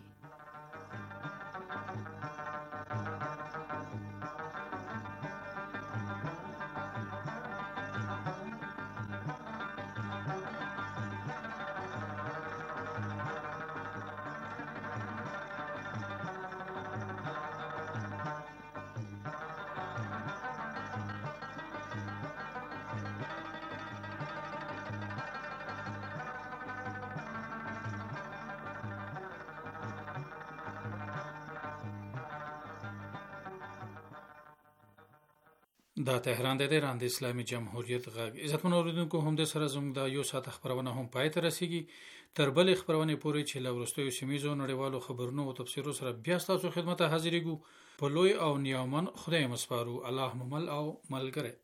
دا تهران د ایران د اسلامي جمهوریت غږ. عزتمن اوریدونکو، هم د سره زموږ د یو ساعت خبرونه هم پای ته رسیږي. تر بلې خبرونه پورې چې له وروستیو سیمه‌ییزو نړیوالو خبرونو او تفسیرو سره بیا ستاسو خدمت ته حاضرېږو. په لوی او نیامن خدای مسپارو. الله ممل او ملګری.